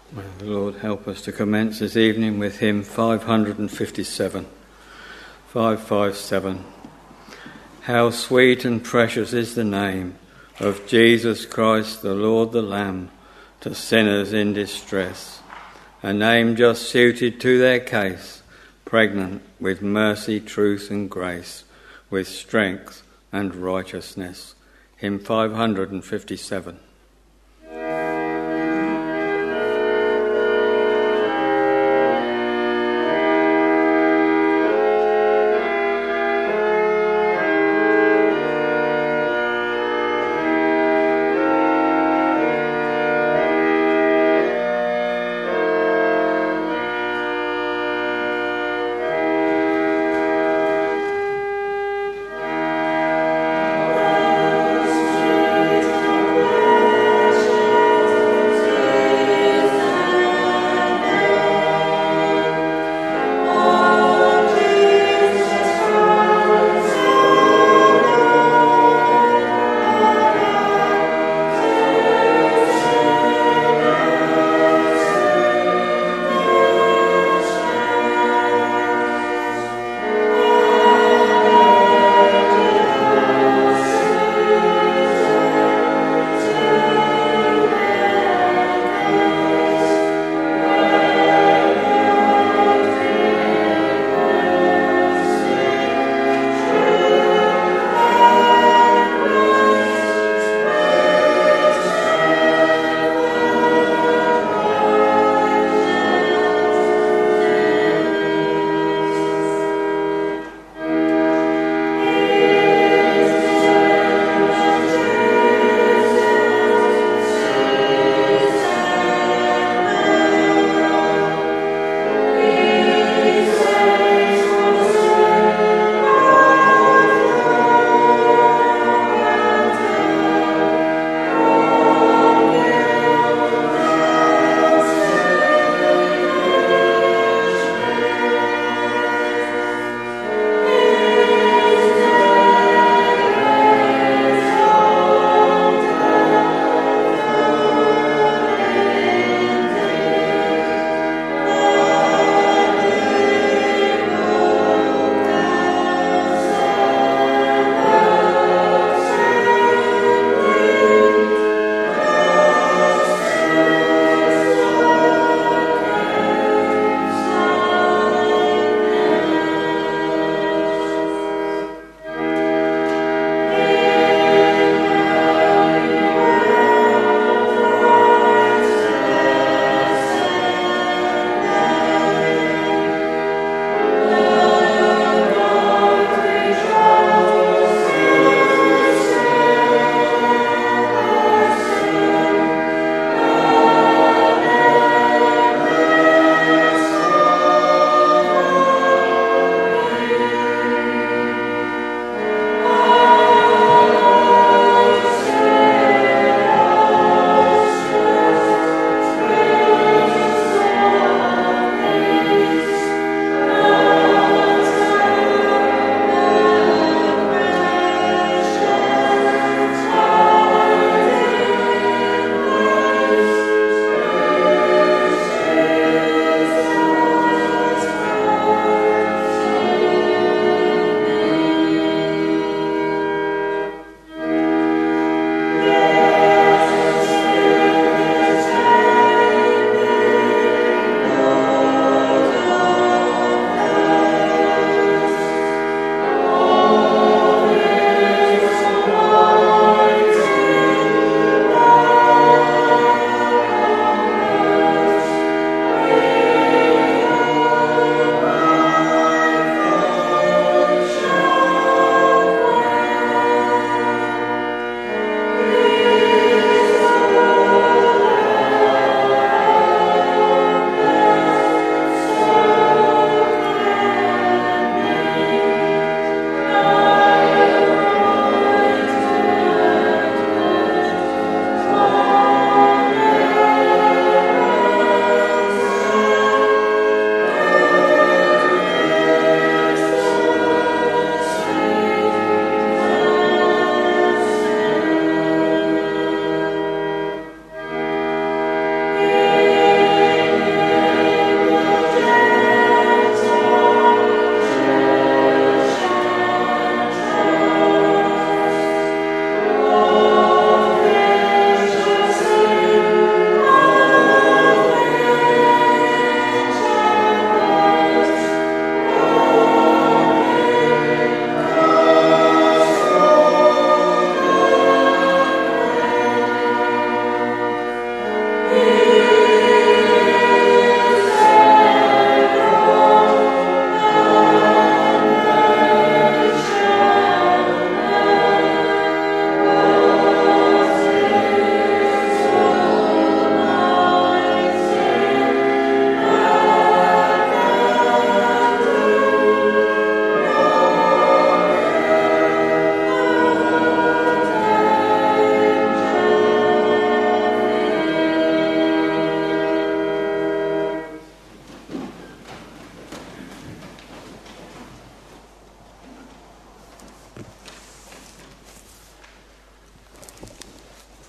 May the Lord help us to commence this evening with hymn 557. 557. How sweet and precious is the name of Jesus Christ, the Lord, the Lamb, to sinners in distress. A name just suited to their case, pregnant with mercy, truth and grace, with strength and righteousness. Hymn 557. Amen.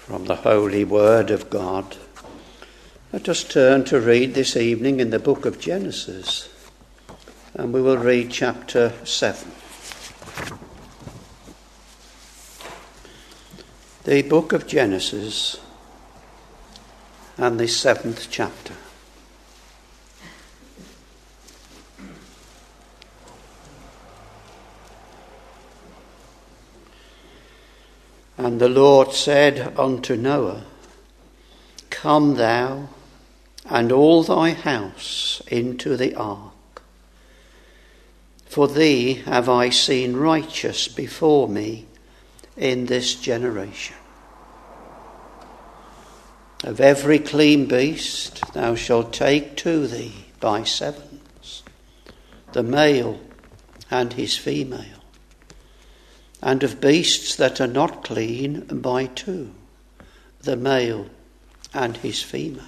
From the Holy Word of God. Let us turn to read this evening in the book of Genesis, and we will read chapter 7. The book of Genesis and the 7th chapter. And the Lord said unto Noah, Come thou and all thy house into the ark, for thee have I seen righteous before me in this generation. Of every clean beast thou shalt take to thee by sevens, the male and his female, and of beasts that are not clean by two, the male and his female.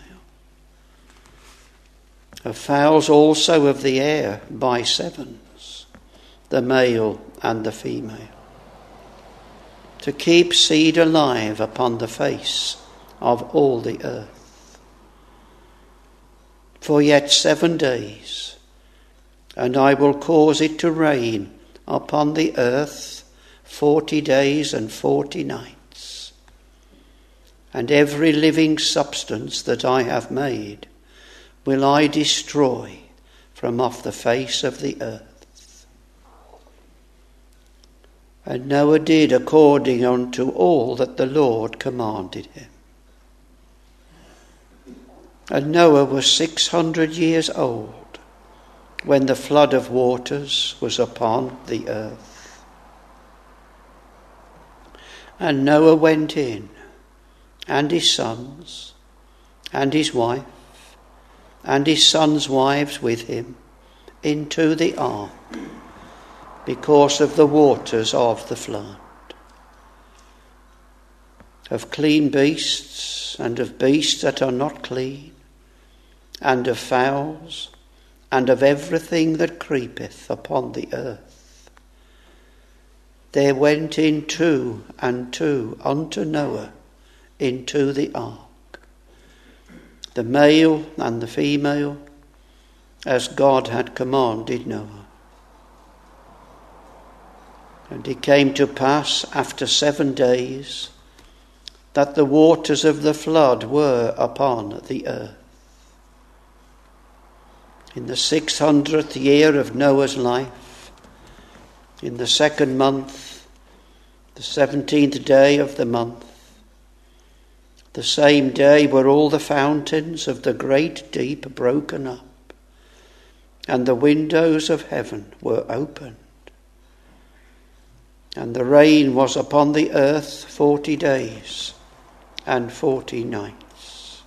Of fowls also of the air by sevens, the male and the female, to keep seed alive upon the face of all the earth. For yet 7 days, and I will cause it to rain upon the earth 40 days and 40 nights, and every living substance that I have made will I destroy from off the face of the earth. And Noah did according unto all that the Lord commanded him. And Noah was 600 years old when the flood of waters was upon the earth. And Noah went in, and his sons, and his wife, and his sons' wives with him, into the ark, because of the waters of the flood. Of clean beasts, and of beasts that are not clean, and of fowls, and of everything that creepeth upon the earth. There went in 2 and 2 unto Noah into the ark, the male and the female, as God had commanded Noah. And it came to pass after 7 days that the waters of the flood were upon the earth. In the 600th year of Noah's life, in the 2nd month, the 17th day of the month, the same day were all the fountains of the great deep broken up, and the windows of heaven were opened. And the rain was upon the earth 40 days and 40 nights.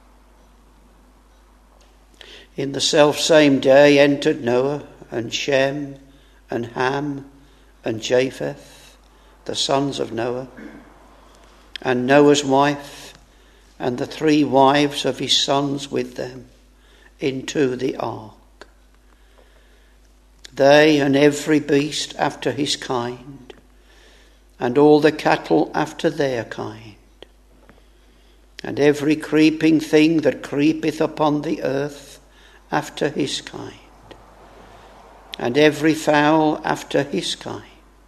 In the selfsame day entered Noah and Shem and Ham and Japheth, the sons of Noah, and Noah's wife, and the 3 wives of his sons with them, into the ark. They and every beast after his kind, and all the cattle after their kind, and every creeping thing that creepeth upon the earth after his kind, and every fowl after his kind,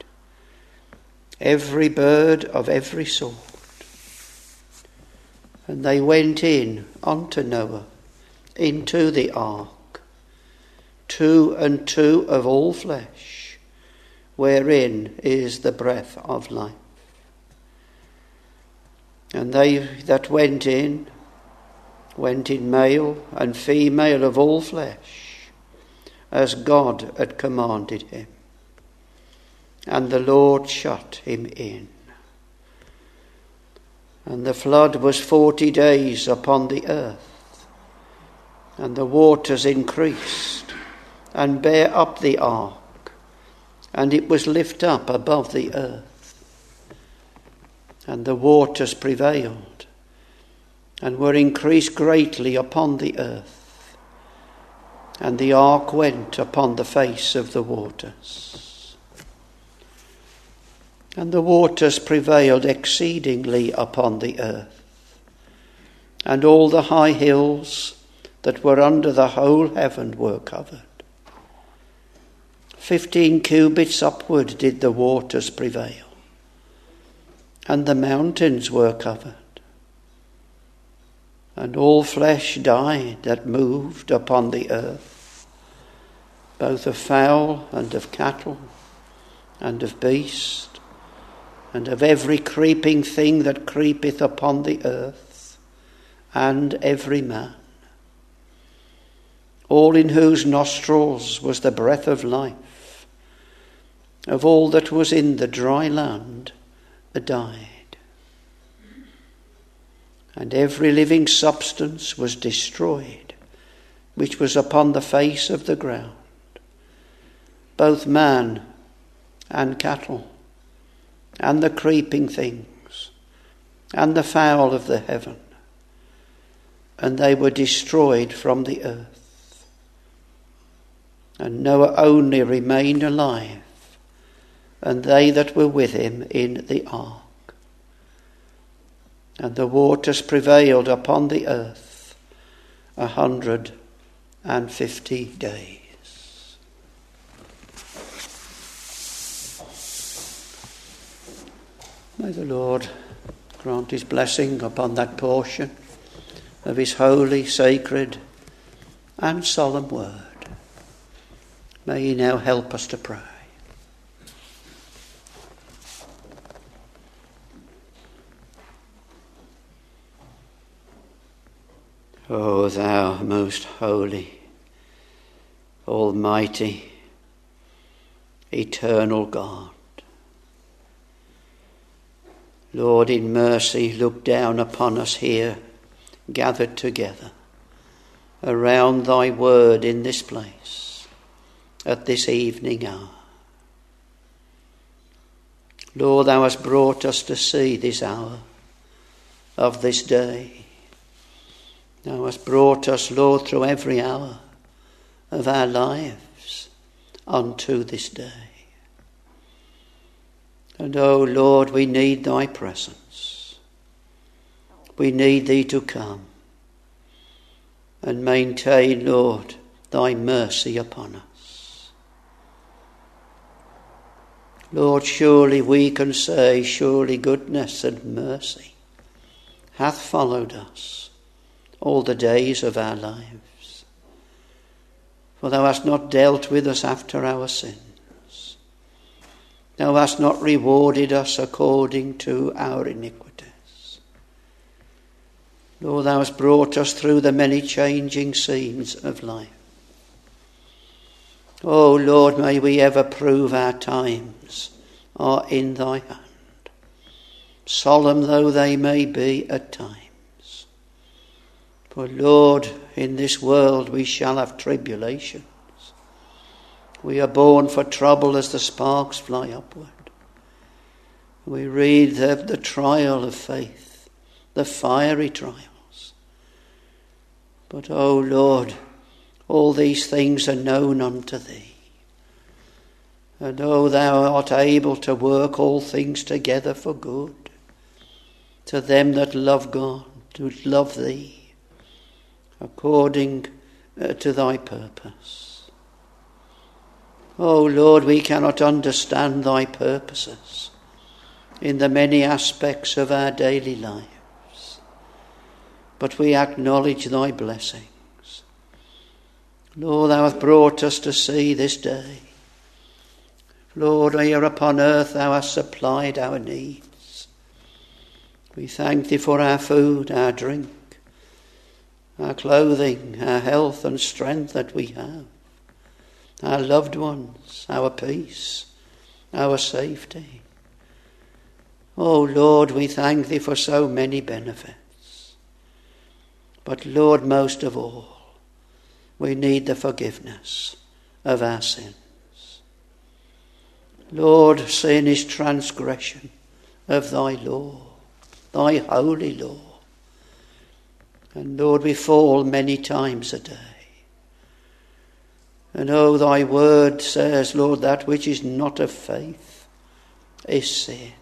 every bird of every sort. And they went in unto Noah into the ark, 2 and 2 of all flesh, wherein is the breath of life. And they that went in male and female of all flesh, as God had commanded him. And the Lord shut him in. And the flood was 40 days upon the earth, and the waters increased, and bare up the ark, and it was lift up above the earth. And the waters prevailed, and were increased greatly upon the earth. And the ark went upon the face of the waters. And the waters prevailed exceedingly upon the earth. And all the high hills that were under the whole heaven were covered. 15 cubits upward did the waters prevail, and the mountains were covered. And all flesh died that moved upon the earth, both of fowl and of cattle and of beast, and of every creeping thing that creepeth upon the earth, and every man, all in whose nostrils was the breath of life, of all that was in the dry land, died. And every living substance was destroyed, which was upon the face of the ground, both man and cattle, and the creeping things, and the fowl of the heaven, and they were destroyed from the earth. And Noah only remained alive, and they that were with him in the ark. And the waters prevailed upon the earth 150 days. May the Lord grant his blessing upon that portion of his holy, sacred and solemn word. May he now help us to pray. O thou most holy, almighty, eternal God, Lord, in mercy, look down upon us here, gathered together around thy word in this place at this evening hour. Lord, thou hast brought us to see this hour of this day. Thou hast brought us, Lord, through every hour of our lives unto this day. And, oh Lord, we need thy presence. We need thee to come and maintain, Lord, thy mercy upon us. Lord, surely we can say, surely goodness and mercy hath followed us all the days of our lives. For thou hast not dealt with us after our sins. Thou hast not rewarded us according to our iniquities. Lord, thou hast brought us through the many changing scenes of life. Oh Lord, may we ever prove our times are in thy hand, solemn though they may be at times. For Lord, in this world we shall have tribulations. We are born for trouble as the sparks fly upward. We read of the trial of faith, the fiery trials. But, O Lord, all these things are known unto thee. And, O, thou art able to work all things together for good to them that love God, to love thee, according to thy purpose. Oh Lord, we cannot understand thy purposes in the many aspects of our daily lives, but we acknowledge thy blessings. Lord, thou hast brought us to see this day. Lord, here upon earth thou hast supplied our needs. We thank thee for our food, our drink, our clothing, our health and strength that we have, our loved ones, our peace, our safety. Oh Lord, we thank thee for so many benefits. But Lord, most of all, we need the forgiveness of our sins. Lord, sin is transgression of thy law, thy holy law. And Lord, we fall many times a day. And oh, thy word says, Lord, that which is not of faith is sin.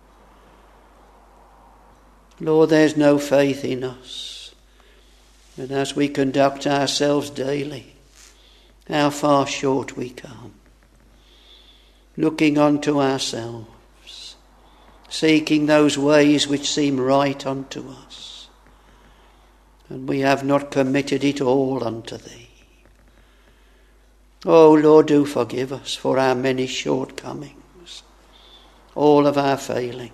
Lord, there's no faith in us. And as we conduct ourselves daily, how far short we come. Looking unto ourselves, seeking those ways which seem right unto us. And we have not committed it all unto Thee. Oh Lord, do forgive us for our many shortcomings, all of our failings.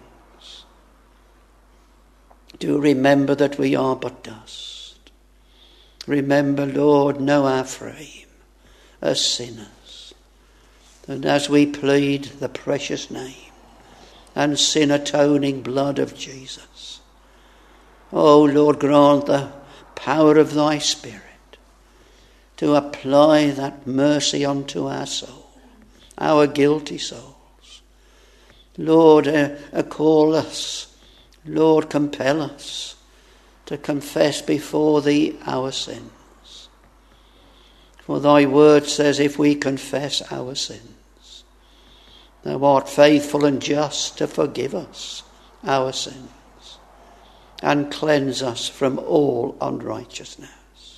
Do remember that we are but dust. Remember, Lord, know our frame as sinners. And as we plead the precious name and sin-atoning blood of Jesus, oh Lord, grant the power of Thy Spirit to apply that mercy unto our soul, our guilty souls. Lord, call us, Lord, compel us to confess before Thee our sins. For Thy word says, if we confess our sins, Thou art faithful and just to forgive us our sins and cleanse us from all unrighteousness.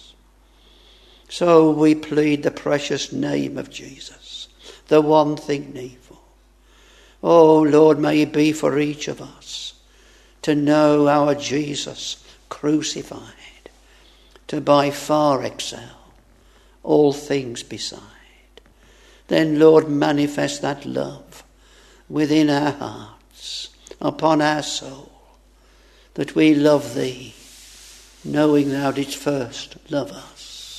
So we plead the precious name of Jesus, the one thing needful. Oh Lord, may it be for each of us to know our Jesus crucified, to by far excel all things beside. Then, Lord, manifest that love within our hearts, upon our soul, that we love Thee, knowing Thou didst first love us.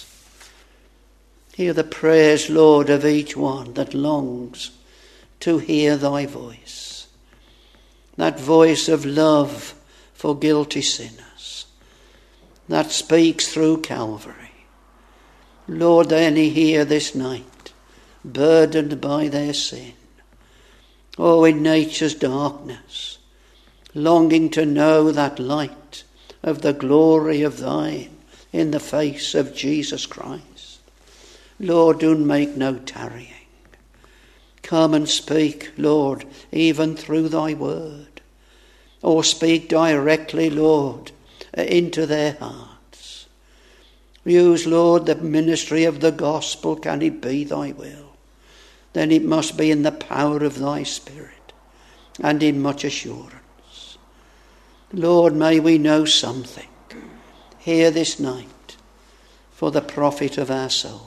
Hear the prayers, Lord, of each one that longs to hear Thy voice, that voice of love for guilty sinners, that speaks through Calvary. Lord, any here this night, burdened by their sin, oh, in nature's darkness, longing to know that light of the glory of Thine in the face of Jesus Christ. Lord, do make no tarrying. Come and speak, Lord, even through Thy word, or speak directly, Lord, into their hearts. Use, Lord, the ministry of the gospel. Can it be Thy will? Then it must be in the power of Thy Spirit and in much assurance. Lord, may we know something here this night for the profit of our souls.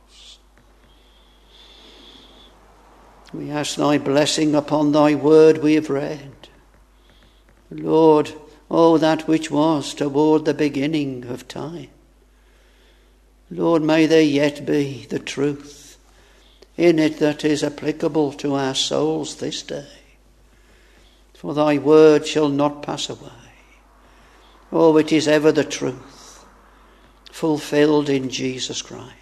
We ask Thy blessing upon Thy word we have read. Lord, oh, that which was toward the beginning of time. Lord, may there yet be the truth in it that is applicable to our souls this day. For Thy word shall not pass away. Oh, it is ever the truth, fulfilled in Jesus Christ.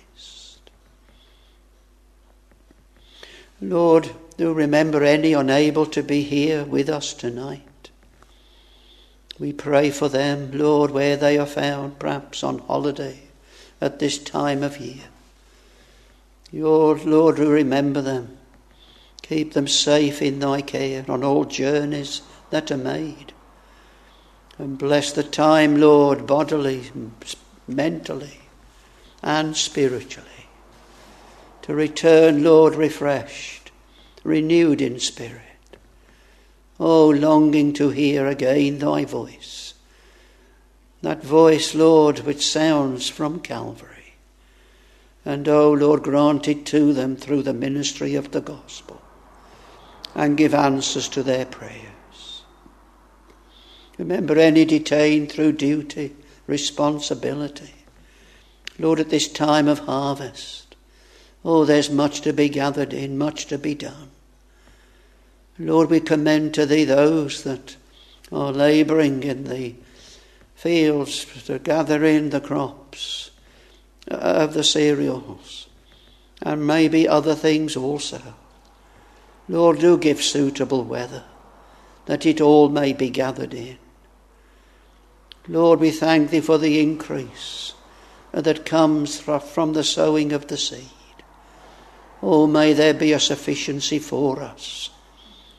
Lord, do remember any unable to be here with us tonight. We pray for them, Lord, where they are found, perhaps on holiday at this time of year. Lord, remember them. Keep them safe in Thy care on all journeys that are made. And bless the time, Lord, bodily, mentally, and spiritually, to return, Lord, refreshed, renewed in spirit. Oh, longing to hear again Thy voice. That voice, Lord, which sounds from Calvary. And, oh, Lord, grant it to them through the ministry of the gospel. And give answers to their prayers. Remember any detained through duty, responsibility. Lord, at this time of harvest, oh, there's much to be gathered in, much to be done. Lord, we commend to Thee those that are labouring in the fields to gather in the crops of the cereals and maybe other things also. Lord, do give suitable weather that it all may be gathered in. Lord, we thank Thee for the increase that comes from the sowing of the seed. Oh, may there be a sufficiency for us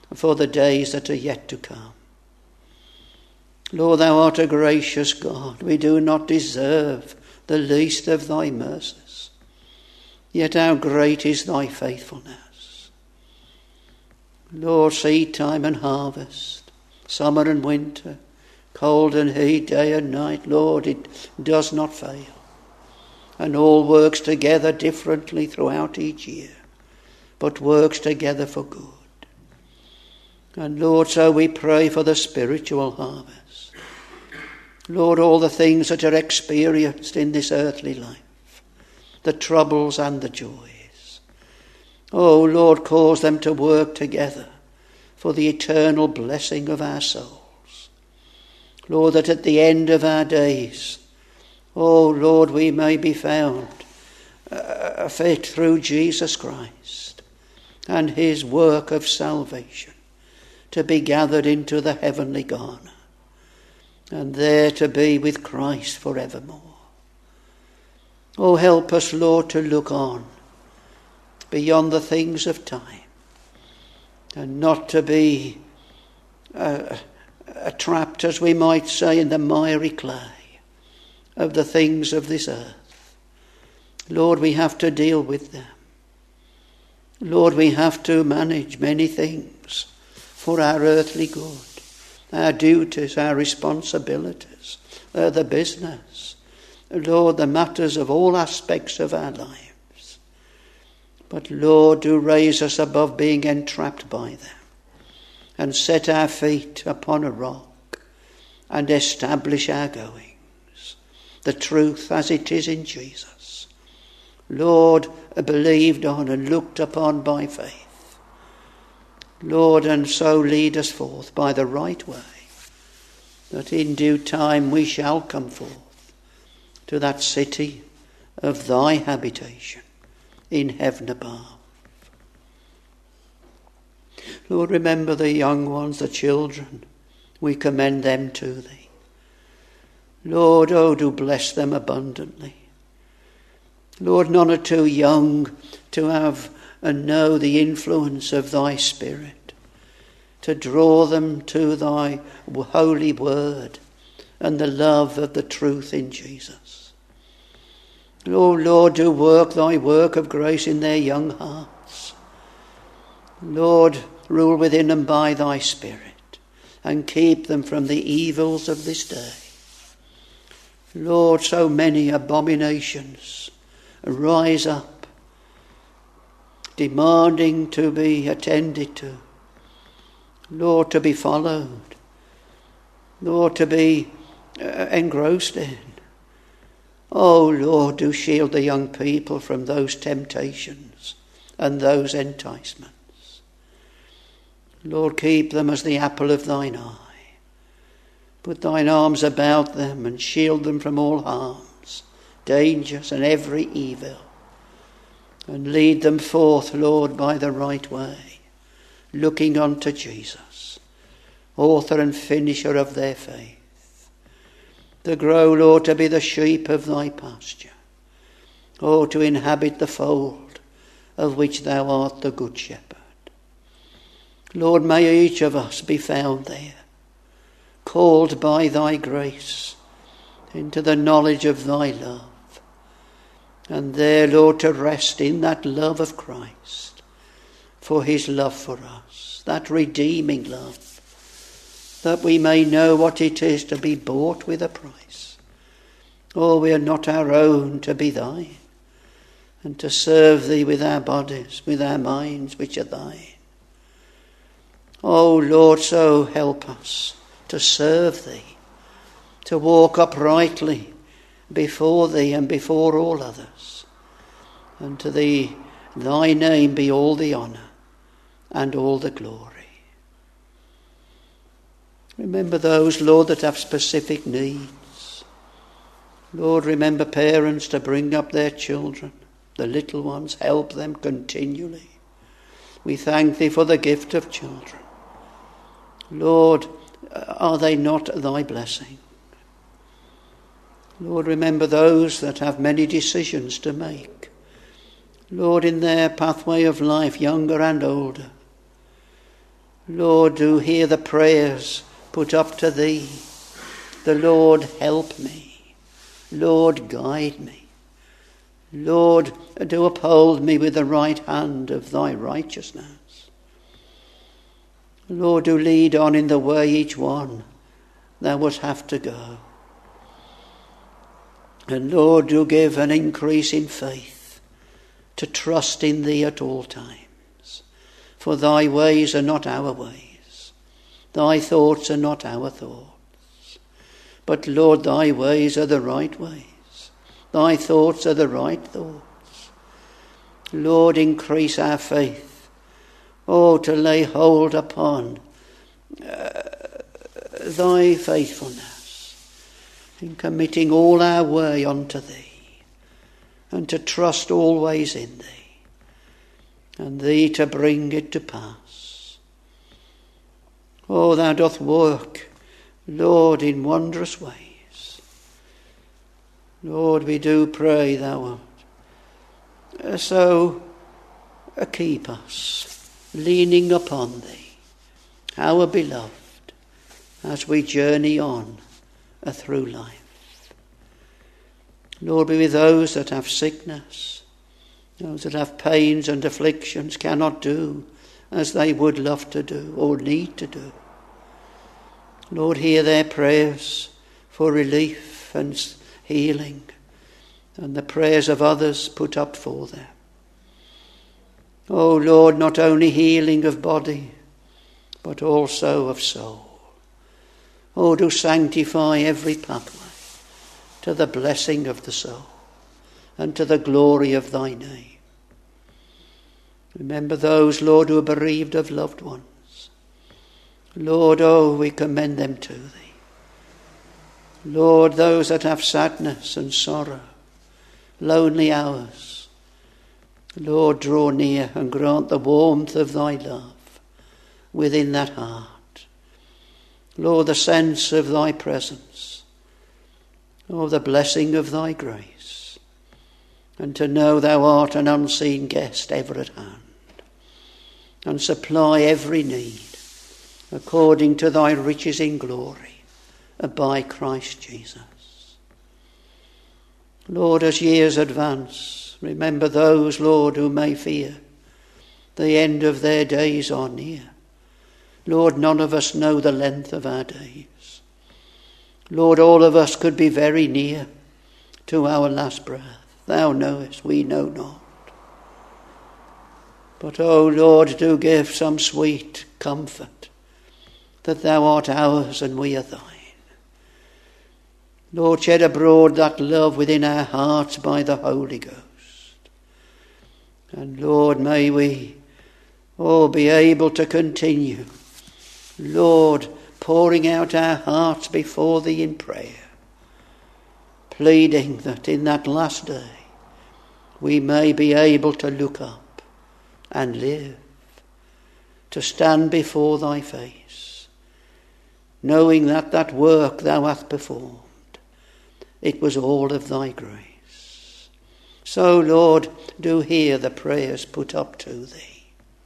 for the days that are yet to come. Lord, thou art a gracious God. We do not deserve the least of thy mercies, yet how great is thy faithfulness. Lord, seed time and harvest, summer and winter, cold and heat, day and night, Lord, it does not fail. And all works together differently throughout each year, but works together for good. And Lord, so we pray for the spiritual harvest. Lord, all the things that are experienced in this earthly life, the troubles and the joys. Oh Lord, cause them to work together for the eternal blessing of our souls. Lord, that at the end of our days, oh Lord, we may be found fit through Jesus Christ and his work of salvation to be gathered into the heavenly garner and there to be with Christ forevermore. Oh, help us, Lord, to look on beyond the things of time and not to be trapped, as we might say, in the miry clay of the things of this earth. Lord, we have to deal with them. Lord, we have to manage many things for our earthly good, our duties, our responsibilities, the business, Lord, the matters of all aspects of our lives. But Lord, do raise us above being entrapped by them and set our feet upon a rock and establish our goings, the truth as it is in Jesus. Lord, believed on and looked upon by faith. Lord, and so lead us forth by the right way, that in due time we shall come forth to that city of thy habitation in heaven above. Lord, remember the young ones, the children. We commend them to thee. Lord, oh, do bless them abundantly. Lord, none are too young to have and know the influence of thy Spirit, to draw them to thy holy word and the love of the truth in Jesus. Oh Lord, do work thy work of grace in their young hearts. Lord, rule within them by thy Spirit and keep them from the evils of this day. Lord, so many abominations rise up, demanding to be attended to. Lord, to be followed. Lord, to be engrossed in. Oh Lord, do shield the young people from those temptations and those enticements. Lord, keep them as the apple of thine eye. Put thine arms about them and shield them from all harms, dangers and every evil. And lead them forth, Lord, by the right way, looking unto Jesus, author and finisher of their faith. To grow, Lord, to be the sheep of thy pasture. Oh, to inhabit the fold of which thou art the good shepherd. Lord, may each of us be found there, called by thy grace into the knowledge of thy love. And there, Lord, to rest in that love of Christ, for his love for us, that redeeming love, that we may know what it is to be bought with a price. Oh, we are not our own, to be thine, and to serve thee with our bodies, with our minds, which are thine. Oh, Lord, so help us to serve thee, to walk uprightly before thee and before all others. And to thee, thy name be all the honour and all the glory. Remember those, Lord, that have specific needs. Lord, remember parents to bring up their children, the little ones, help them continually. We thank thee for the gift of children. Lord, are they not thy blessing? Lord, remember those that have many decisions to make. Lord, in their pathway of life, younger and older. Lord, do hear the prayers put up to thee. The Lord, help me. Lord, guide me. Lord, do uphold me with the right hand of thy righteousness. Lord, do lead on in the way each one thou wouldst have to go. And Lord, do give an increase in faith to trust in thee at all times. For thy ways are not our ways. Thy thoughts are not our thoughts. But Lord, thy ways are the right ways. Thy thoughts are the right thoughts. Lord, increase our faith. Oh, to lay hold upon thy faithfulness in committing all our way unto thee, and to trust always in thee, and thee to bring it to pass. Oh, thou doth work, Lord, in wondrous ways. Lord, we do pray thou wilt so keep us leaning upon thee, our beloved, as we journey on through life. Lord, be with those that have sickness, those that have pains and afflictions, cannot do as they would love to do or need to do. Lord, hear their prayers for relief and healing, and the prayers of others put up for them. Oh Lord, not only healing of body, but also of soul. Oh, do sanctify every pathway to the blessing of the soul and to the glory of thy name. Remember those, Lord, who are bereaved of loved ones. Lord, oh, we commend them to thee. Lord, those that have sadness and sorrow, lonely hours, Lord, draw near and grant the warmth of thy love within that heart. Lord, the sense of thy presence, oh, the blessing of thy grace, and to know thou art an unseen guest ever at hand, and supply every need according to thy riches in glory by Christ Jesus. Lord, as years advance, remember those, Lord, who may fear the end of their days are near. Lord, none of us know the length of our days. Lord, all of us could be very near to our last breath. Thou knowest, we know not. But, O Lord, do give some sweet comfort that thou art ours and we are thine. Lord, shed abroad that love within our hearts by the Holy Ghost. And Lord, may we all be able to continue, Lord, pouring out our hearts before thee in prayer, pleading that in that last day we may be able to look up and live, to stand before thy face, knowing that that work thou hast performed, it was all of thy grace. So, Lord, do hear the prayers put up to thee.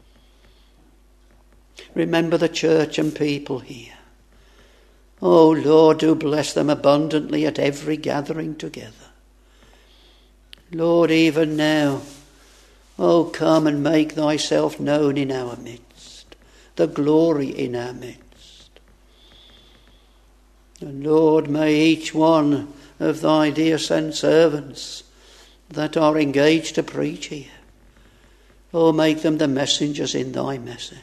Remember the church and people here. Oh, Lord, do bless them abundantly at every gathering together. Lord, even now, oh, come and make thyself known in our midst, the glory in our midst. And Lord, may each one of thy dear sent servants that are engaged to preach here, oh, make them the messengers in thy message.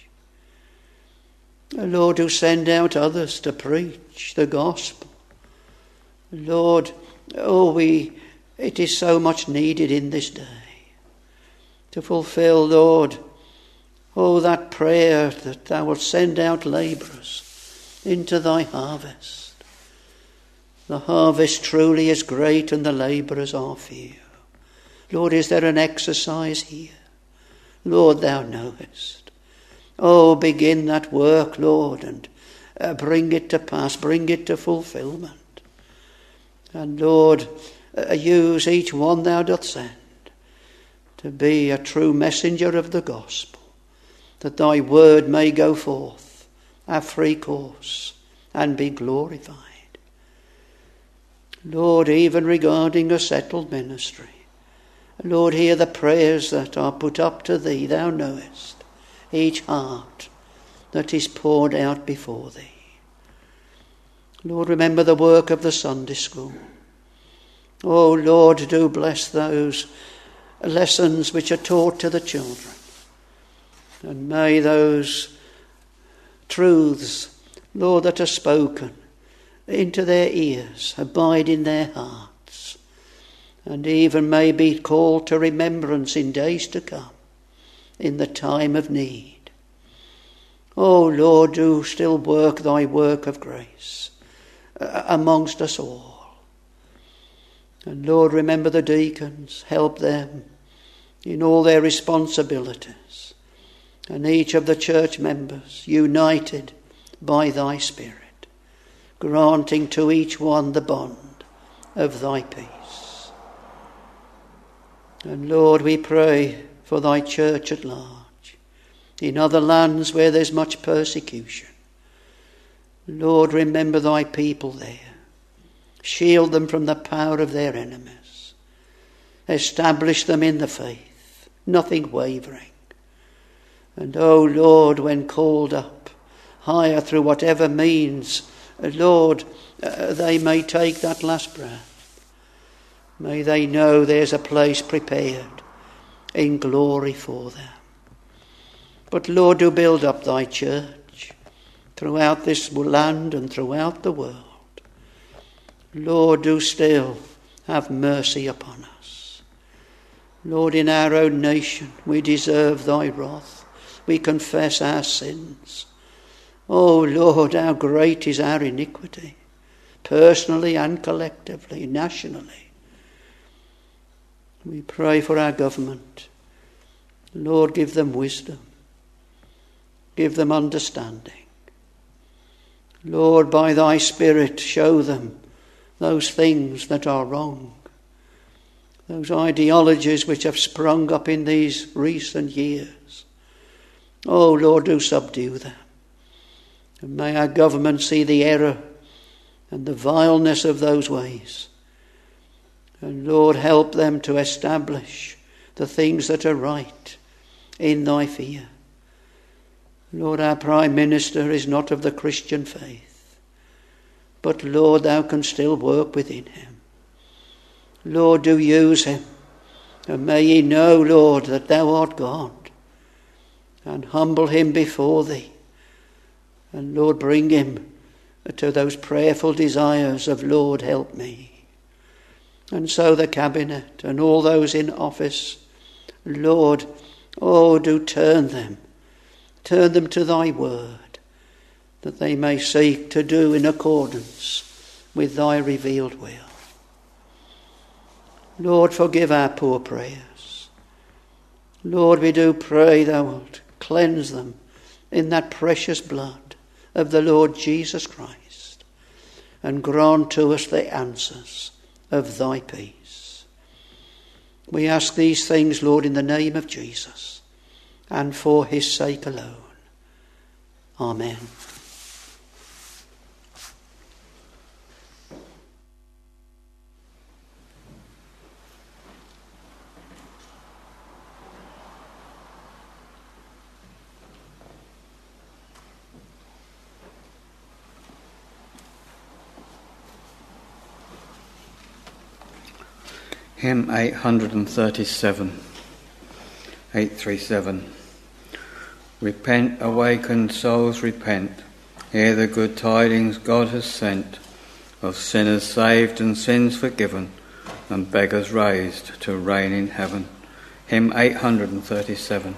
Lord, do send out others to preach the gospel. Lord, oh, it is so much needed in this day to fulfill, Lord, oh, that prayer that thou wilt send out labourers into thy harvest. The harvest truly is great and the labourers are few. Lord, is there an exercise here? Lord, thou knowest. Oh, begin that work, Lord, and bring it to pass, bring it to fulfilment. And Lord, use each one thou doth send to be a true messenger of the gospel that thy word may go forth, our free course, and be glorified. Lord, even regarding a settled ministry, Lord, hear the prayers that are put up to thee. Thou knowest each heart that is poured out before thee. Lord, remember the work of the Sunday school. Oh, Lord, do bless those lessons which are taught to the children. And may those truths, Lord, that are spoken into their ears abide in their hearts, and even may be called to remembrance in days to come, in the time of need. Oh, Lord, do still work thy work of grace amongst us all. And Lord, remember the deacons, help them in all their responsibilities, and each of the church members united by thy Spirit, granting to each one the bond of thy peace. And Lord, we pray for thy church at large, in other lands where there's much persecution. Lord, remember thy people there. Shield them from the power of their enemies. Establish them in the faith, nothing wavering. And, oh Lord, when called up higher through whatever means, Lord, they may take that last breath. May they know there's a place prepared in glory for them. But Lord, do build up thy church throughout this land and throughout the world. Lord, do still have mercy upon us. Lord, in our own nation we deserve thy wrath. We confess our sins. Oh Lord, how great is our iniquity, personally and collectively, nationally. We pray for our government. Lord, give them wisdom. Give them understanding. Lord, by thy Spirit, show them those things that are wrong, those ideologies which have sprung up in these recent years. Oh Lord, do subdue them. And may our government see the error and the vileness of those ways. And Lord, help them to establish the things that are right in thy fear. Lord, our Prime Minister is not of the Christian faith, but Lord, thou canst still work within him. Lord, do use him, and may he know, Lord, that thou art God, and humble him before thee. And Lord, bring him to those prayerful desires of, Lord, help me. And so the cabinet and all those in office, Lord, oh, do turn them to thy word, that they may seek to do in accordance with thy revealed will. Lord, forgive our poor prayers. Lord, we do pray thou wilt cleanse them in that precious blood of the Lord Jesus Christ, and grant to us the answers of thy peace. We ask these things, Lord, in the name of Jesus, and for his sake alone. Amen. Hymn 837, 837. Repent, awakened souls, repent. Hear the good tidings God has sent, of sinners saved and sins forgiven, and beggars raised to reign in heaven. Hymn 837.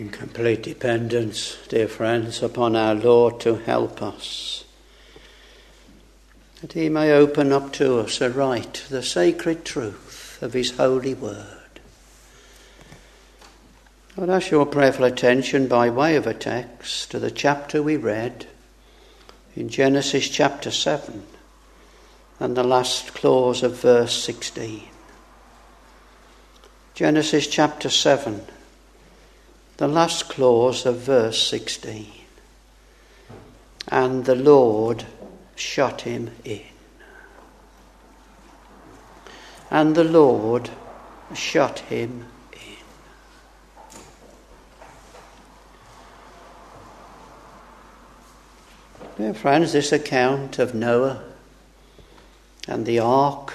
In complete dependence, dear friends, upon our Lord to help us, that he may open up to us aright the sacred truth of his holy word. I'd ask your prayerful attention by way of a text to the chapter we read in Genesis chapter 7 and the last clause of verse 16. Genesis chapter 7, the last clause of verse 16. And the Lord shut him in. And the Lord shut him in. Dear friends, this account of Noah and the ark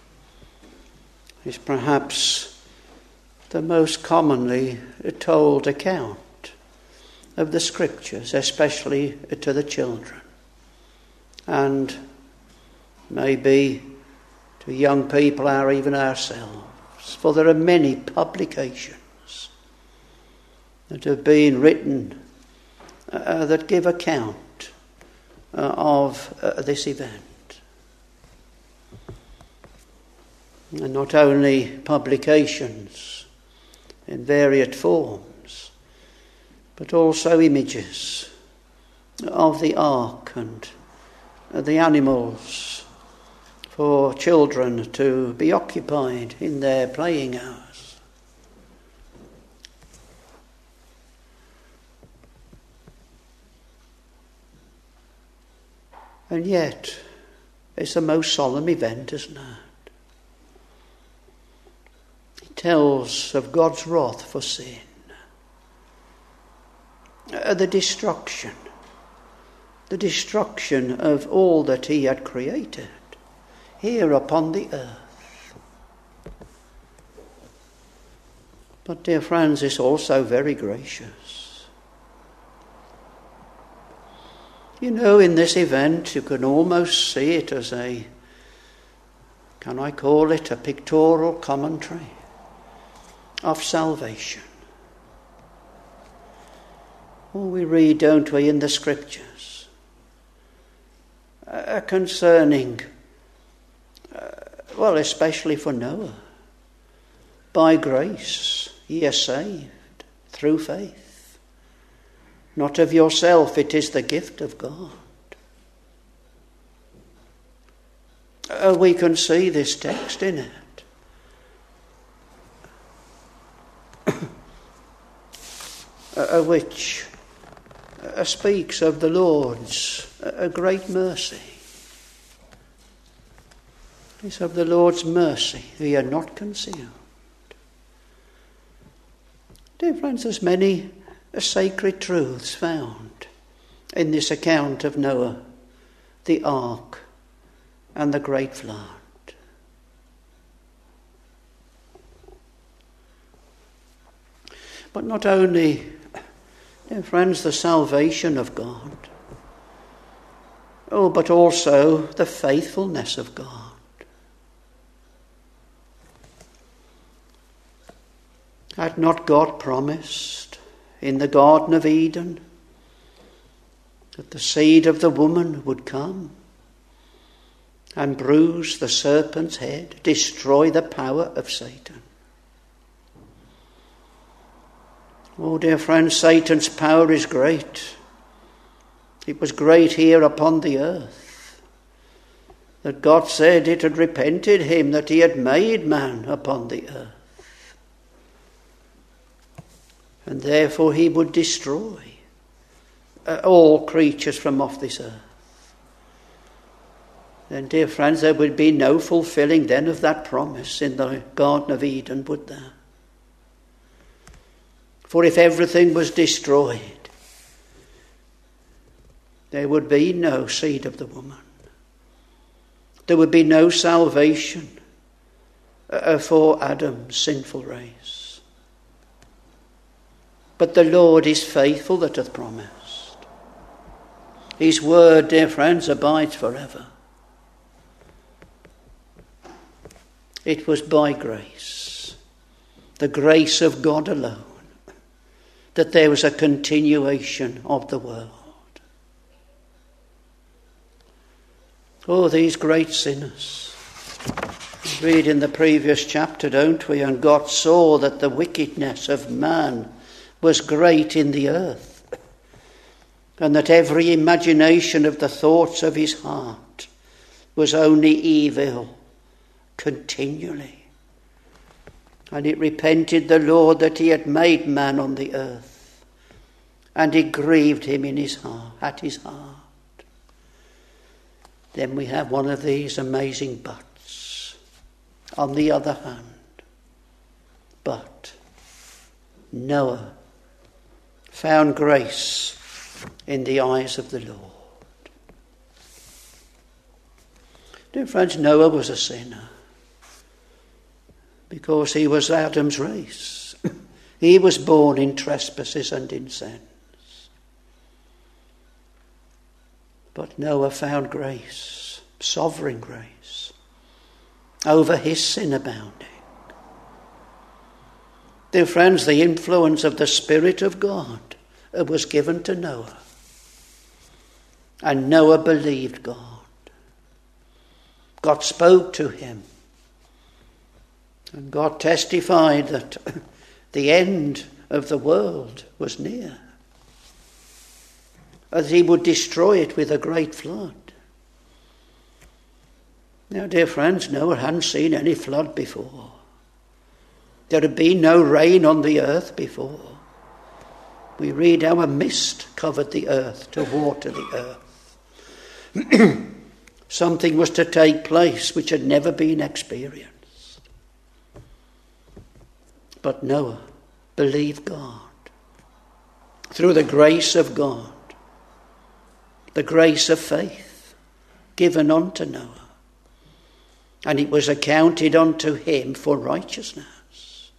is perhaps the most commonly told account of the Scriptures, especially to the children, and maybe to young people or even ourselves, for there are many publications that have been written that give account of this event. And not only publications in varied forms, but also images of the ark and the animals for children to be occupied in their playing hours. And yet, it's a most solemn event, isn't it? Tells of God's wrath for sin, the destruction of all that he had created here upon the earth. But dear friends, it's also very gracious. You know, in this event you can almost see it as a pictorial commentary of salvation. Oh, we read, don't we, in the Scriptures concerning, especially for Noah, by grace ye are saved through faith, not of yourself, it is the gift of God. We can see this text in it. Which speaks of the Lord's great mercy. It's of the Lord's mercy we are not consumed. Dear friends, there's many sacred truths found in this account of Noah, the ark, and the great flood. But not only, dear friends, the salvation of God, but also the faithfulness of God. Had not God promised in the Garden of Eden that the seed of the woman would come and bruise the serpent's head, destroy the power of Satan? Oh, dear friends, Satan's power is great. It was great here upon the earth, that God said it had repented him that he had made man upon the earth. And therefore he would destroy all creatures from off this earth. Then, dear friends, there would be no fulfilling then of that promise in the Garden of Eden, would there? For if everything was destroyed, there would be no seed of the woman. There would be no salvation for Adam's sinful race. But the Lord is faithful that hath promised. His word, dear friends, abides forever. It was by grace, the grace of God alone, that there was a continuation of the world. Oh, these great sinners. We read in the previous chapter, don't we? And God saw that the wickedness of man was great in the earth, and that every imagination of the thoughts of his heart was only evil continually. And it repented the Lord that he had made man on the earth, and it grieved him in his heart, at his heart. Then we have one of these amazing buts. On the other hand, but Noah found grace in the eyes of the Lord. Dear friends, Noah was a sinner because he was Adam's race. He was born in trespasses and in sins. But Noah found grace, sovereign grace, over his sin abounding. Dear friends, the influence of the Spirit of God was given to Noah. And Noah believed God. God spoke to him. And God testified that the end of the world was near, as he would destroy it with a great flood. Now, dear friends, Noah hadn't seen any flood before. There had been no rain on the earth before. We read how a mist covered the earth to water the earth. Something was to take place which had never been experienced. But Noah believed God. Through the grace of God, the grace of faith given unto Noah, and it was accounted unto him for righteousness.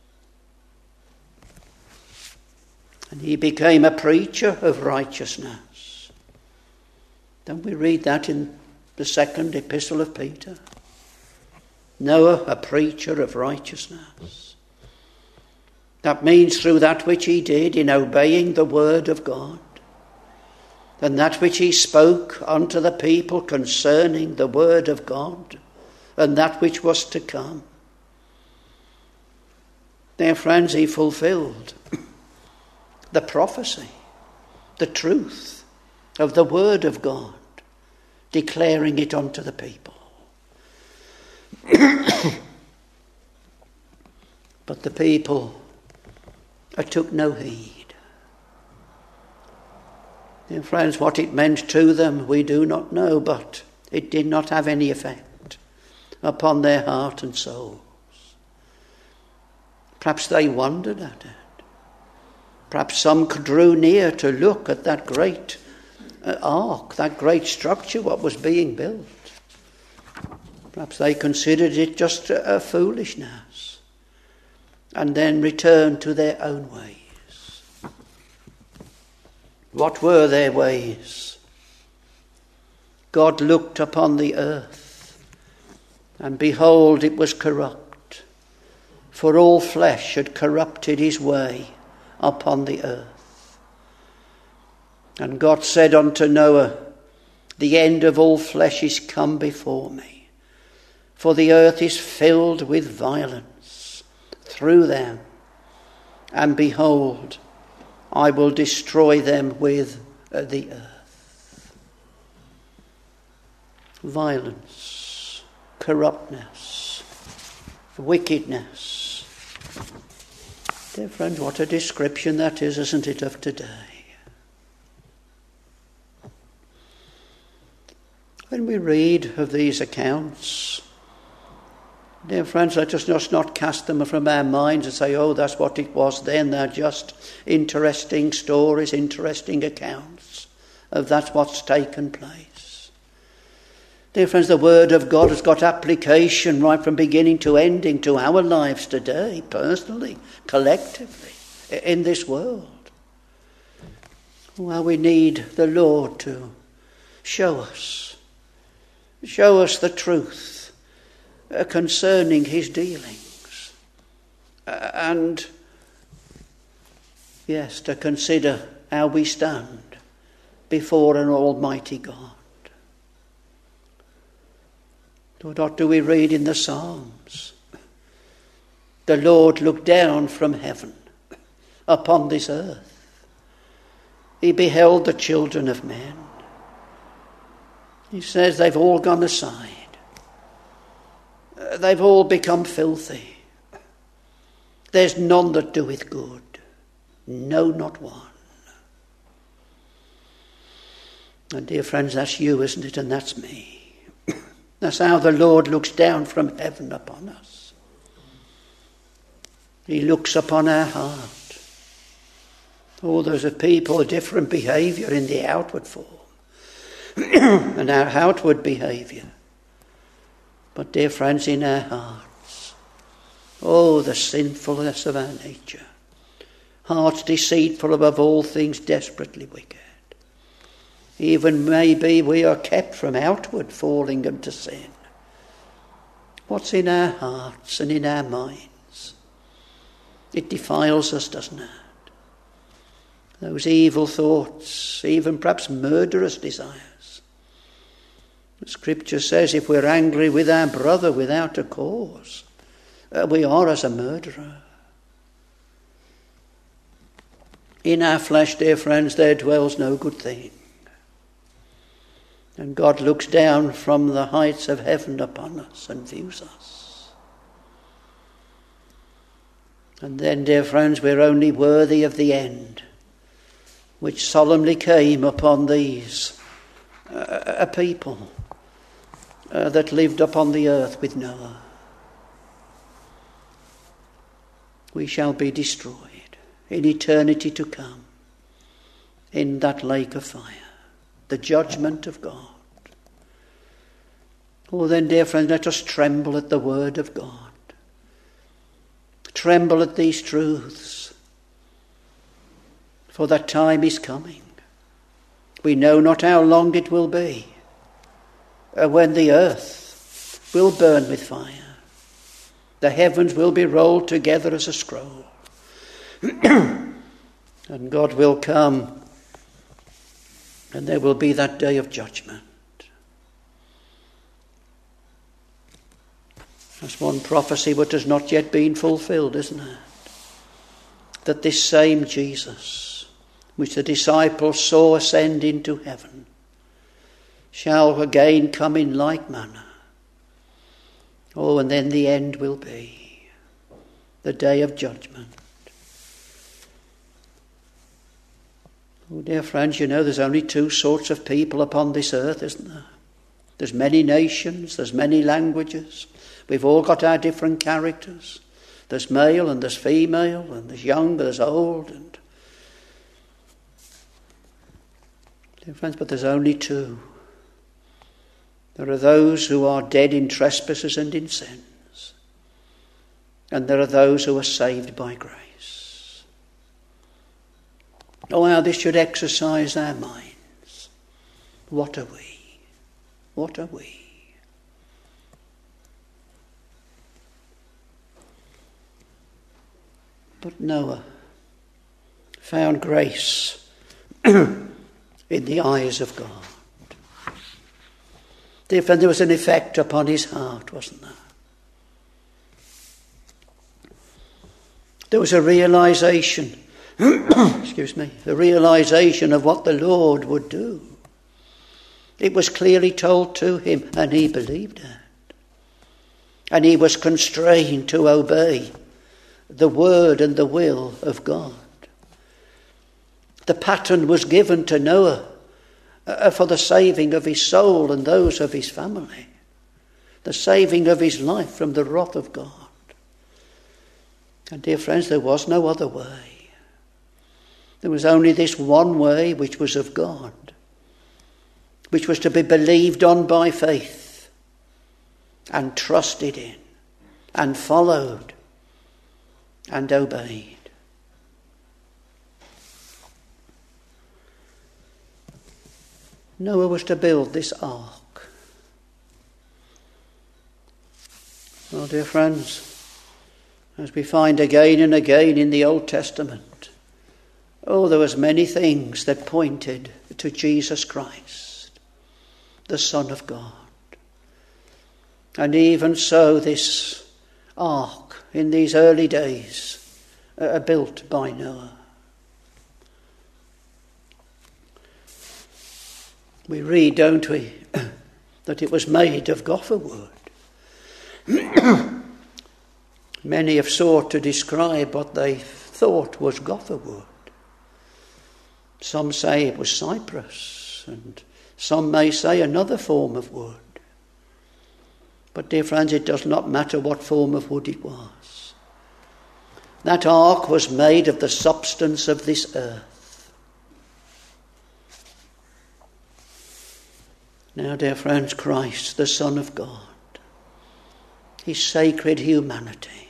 And he became a preacher of righteousness. Don't we read that in the second epistle of Peter? Noah, a preacher of righteousness. That means through that which he did in obeying the word of God, and that which he spoke unto the people concerning the word of God, and that which was to come. Dear friends, he fulfilled the prophecy, the truth of the word of God, declaring it unto the people. But the people took no heed. Dear friends, what it meant to them we do not know, but it did not have any effect upon their heart and souls. Perhaps they wondered at it. Perhaps some drew near to look at that great ark, that great structure, what was being built. Perhaps they considered it just a foolishness, and then returned to their own ways. What were their ways? God looked upon the earth, and behold, it was corrupt, for all flesh had corrupted his way upon the earth. And God said unto Noah, the end of all flesh is come before me, for the earth is filled with violence through them, and behold, I will destroy them with the earth. Violence, corruptness, wickedness. Dear friends, what a description that is, isn't it, of today? When we read of these accounts, dear friends, let us just not cast them from our minds and say, oh, that's what it was then. They're just interesting stories, interesting accounts of that what's taken place. Dear friends, the word of God has got application right from beginning to ending to our lives today, personally, collectively, in this world. Well, we need the Lord to show us the truth concerning his dealings, and Yes, to consider how we stand before an almighty God. What do we read in the Psalms? The Lord looked down from heaven upon this earth. He beheld the children of men. He says they've all gone aside. They've all become filthy. There's none that doeth good. No, not one. And dear friends, that's you, isn't it? And that's me. That's how the Lord looks down from heaven upon us. He looks upon our heart. Oh, there's a people, a different behaviour in the outward form and our outward behaviour. But dear friends, in our hearts, oh, the sinfulness of our nature. Hearts deceitful above all things, desperately wicked. Even maybe we are kept from outward falling into sin. What's in our hearts and in our minds? It defiles us, doesn't it? Those evil thoughts, even perhaps murderous desires. The Scripture says if we're angry with our brother without a cause, we are as a murderer. In our flesh, dear friends, there dwells no good thing. And God looks down from the heights of heaven upon us and views us. And then, dear friends, we're only worthy of the end which solemnly came upon these a people that lived upon the earth with Noah. We shall be destroyed in eternity to come in that lake of fire. The judgment of God. Oh, then, dear friends, let us tremble at the word of God. Tremble at these truths. For that time is coming. We know not how long it will be when the earth will burn with fire. The heavens will be rolled together as a scroll. And God will come. And there will be that day of judgment. That's one prophecy which has not yet been fulfilled, isn't it? That this same Jesus, which the disciples saw ascend into heaven, shall again come in like manner. Oh, and then the end will be the day of judgment. Oh, dear friends, you know there's only two sorts of people upon this earth, isn't there? There's many nations, there's many languages. We've all got our different characters. There's male and there's female, and there's young, there's old. And dear friends, but there's only two. There are those who are dead in trespasses and in sins. And there are those who are saved by grace. Oh, how this should exercise our minds. What are we? What are we? But Noah found grace in the eyes of God. There was an effect upon his heart, wasn't there? There was a realization the realization of what the Lord would do. It was clearly told to him, and he believed it. And he was constrained to obey the word and the will of God. The pattern was given to Noah for the saving of his soul and those of his family, the saving of his life from the wrath of God. And dear friends, there was no other way. There was only this one way, which was of God, which was to be believed on by faith and trusted in and followed and obeyed. Noah was to build this ark. Well, dear friends, as we find again and again in the Old Testament, Oh, there was many things that pointed to Jesus Christ, the Son of God. And even so, this ark in these early days built by Noah. We read, don't we, that it was made of gopher wood. Many have sought to describe what they thought was gopher wood. Some say it was cypress, and some may say another form of wood. But dear friends, it does not matter what form of wood it was. That ark was made of the substance of this earth. Now, dear friends, Christ, the Son of God, his sacred humanity,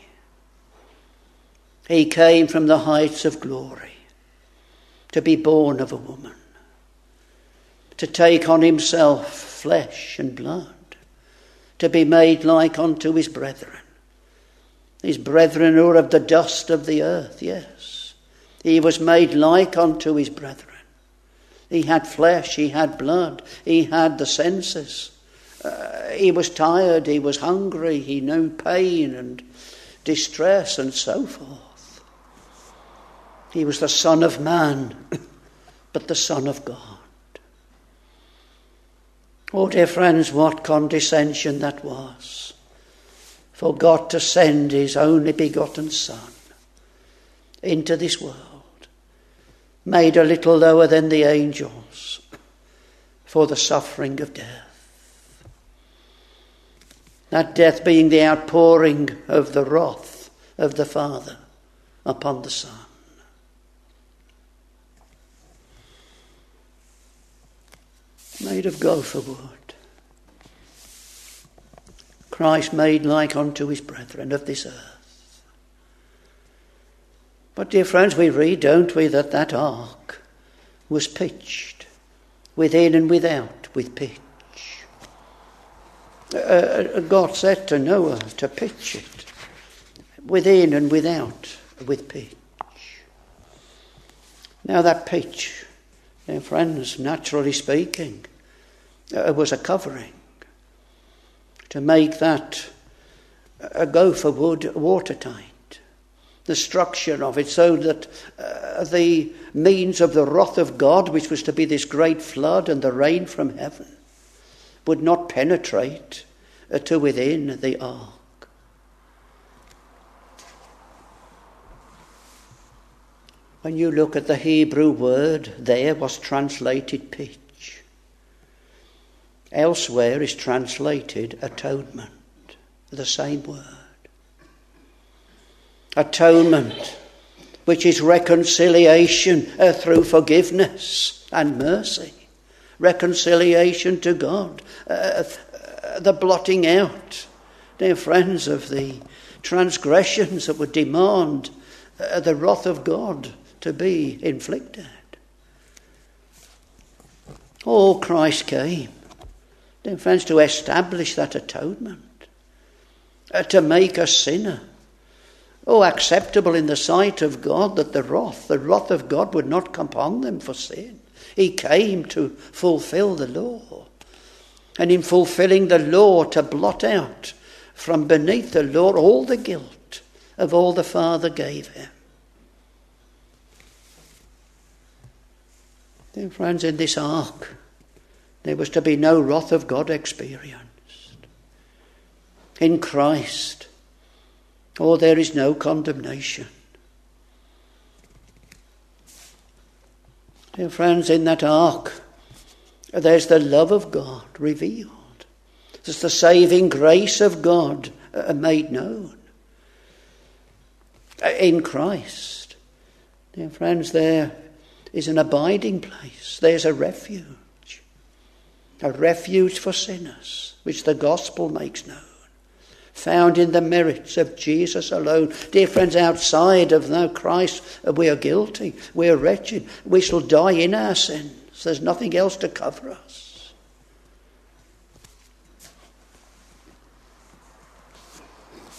he came from the heights of glory to be born of a woman, to take on himself flesh and blood, to be made like unto his brethren. His brethren who are of the dust of the earth, yes. He was made like unto his brethren. He had flesh, he had blood, he had the senses. He was tired, he was hungry, he knew pain and distress and so forth. He was the Son of Man, but the Son of God. Oh, dear friends, what condescension that was, for God to send his only begotten Son into this world, made a little lower than the angels, for the suffering of death. That death being the outpouring of the wrath of the Father upon the Son. Made of gopher wood. Christ made like unto his brethren of this earth. But dear friends, we read, don't we, that ark was pitched within and without with pitch. God said to Noah to pitch it within and without with pitch. Now that pitch, dear friends, naturally speaking, was a covering to make that a gopher wood watertight. The structure of it so that the means of the wrath of God, which was to be this great flood and the rain from heaven, would not penetrate to within the ark. When you look at the Hebrew word, there was translated pitch. Elsewhere is translated atonement, the same word. Atonement, which is reconciliation through forgiveness and mercy. Reconciliation to God. The blotting out, dear friends, of the transgressions that would demand the wrath of God to be inflicted. Oh, Christ came, dear friends, to establish that atonement, to make a sinner, acceptable in the sight of God, that the wrath of God would not come upon them for sin. He came to fulfill the law, and in fulfilling the law, to blot out from beneath the law all the guilt of all the Father gave him. Dear friends, in this ark, there was to be no wrath of God experienced. In Christ, there is no condemnation. Dear friends, in that ark, there's the love of God revealed. There's the saving grace of God made known. In Christ, dear friends, there is an abiding place. There's a refuge for sinners, which the gospel makes known, found in the merits of Jesus alone. Dear friends, outside of now Christ, we are guilty, we are wretched, we shall die in our sins. There's nothing else to cover us.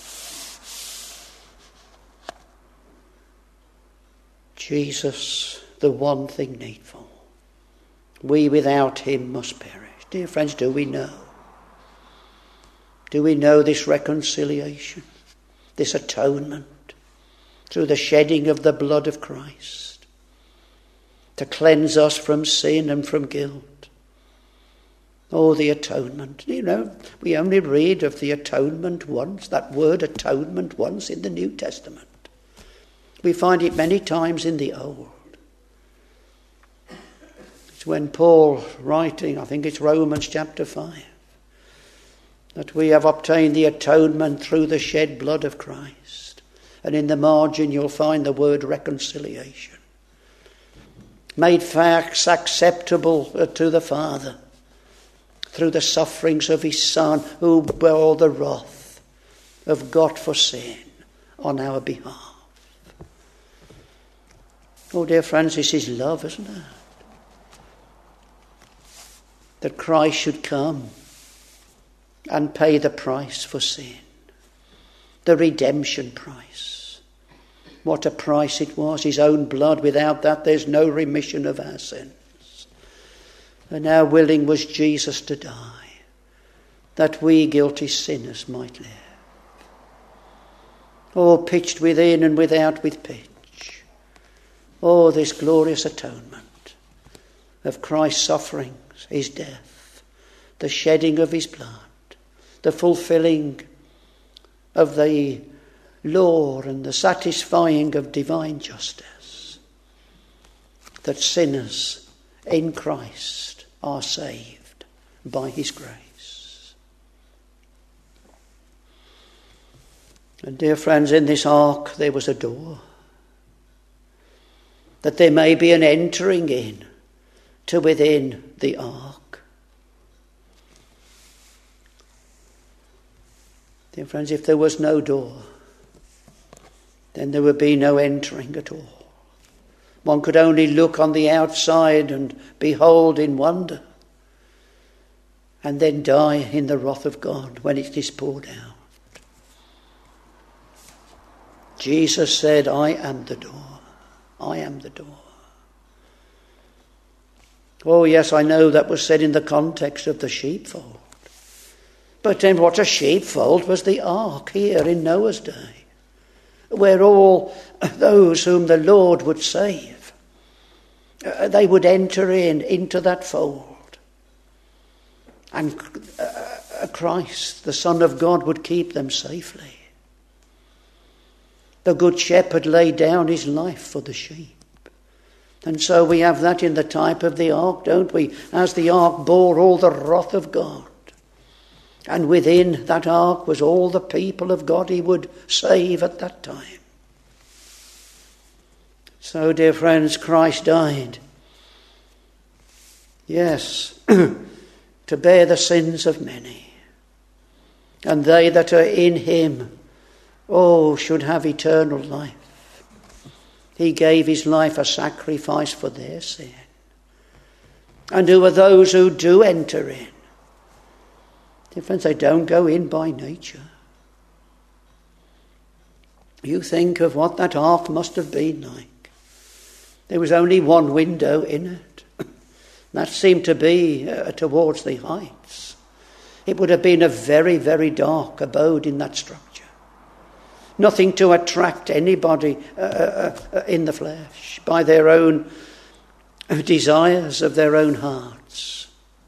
Jesus the one thing needful. We without him must perish. Dear friends, do we know? Do we know this reconciliation, this atonement, through the shedding of the blood of Christ, to cleanse us from sin and from guilt? Oh, the atonement. You know, we only read of the atonement once, that word atonement once in the New Testament. We find it many times in the Old. It's when Paul, writing, I think it's Romans chapter 5, that we have obtained the atonement through the shed blood of Christ. And in the margin you'll find the word reconciliation. Made facts acceptable to the Father through the sufferings of his Son, who bore the wrath of God for sin on our behalf. Oh, dear friends, this is love, isn't it? That Christ should come and pay the price for sin. The redemption price. What a price it was, his own blood. Without that, there's no remission of our sins. And how willing was Jesus to die, that we guilty sinners might live. Oh, pitched within and without with pitch. Oh, this glorious atonement of Christ's sufferings, his death, the shedding of his blood, the fulfilling of the law and the satisfying of divine justice, that sinners in Christ are saved by his grace. And dear friends, in this ark there was a door, that there may be an entering in to within the ark. Dear friends, if there was no door, then there would be no entering at all. One could only look on the outside and behold in wonder, and then die in the wrath of God when it is poured out. Jesus said, I am the door. I am the door. Oh yes, I know that was said in the context of the sheepfold. But then what a sheepfold was the ark here in Noah's day, where all those whom the Lord would save, they would enter into that fold. And Christ, the Son of God, would keep them safely. The Good Shepherd laid down his life for the sheep. And so we have that in the type of the ark, don't we? As the ark bore all the wrath of God. And within that ark was all the people of God he would save at that time. So, dear friends, Christ died. Yes, to bear the sins of many. And they that are in him, should have eternal life. He gave his life a sacrifice for their sin. And who are those who do enter in? Dear friends, they don't go in by nature. You think of what that ark must have been like. There was only one window in it. That seemed to be towards the heights. It would have been a very, very dark abode in that structure. Nothing to attract anybody in the flesh by their own desires of their own hearts.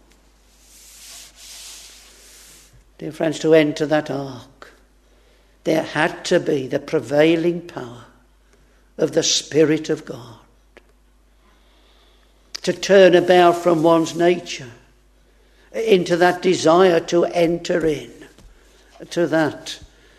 Dear friends, to enter that ark, there had to be the prevailing power of the Spirit of God. To turn about from one's nature into that desire to enter in to that,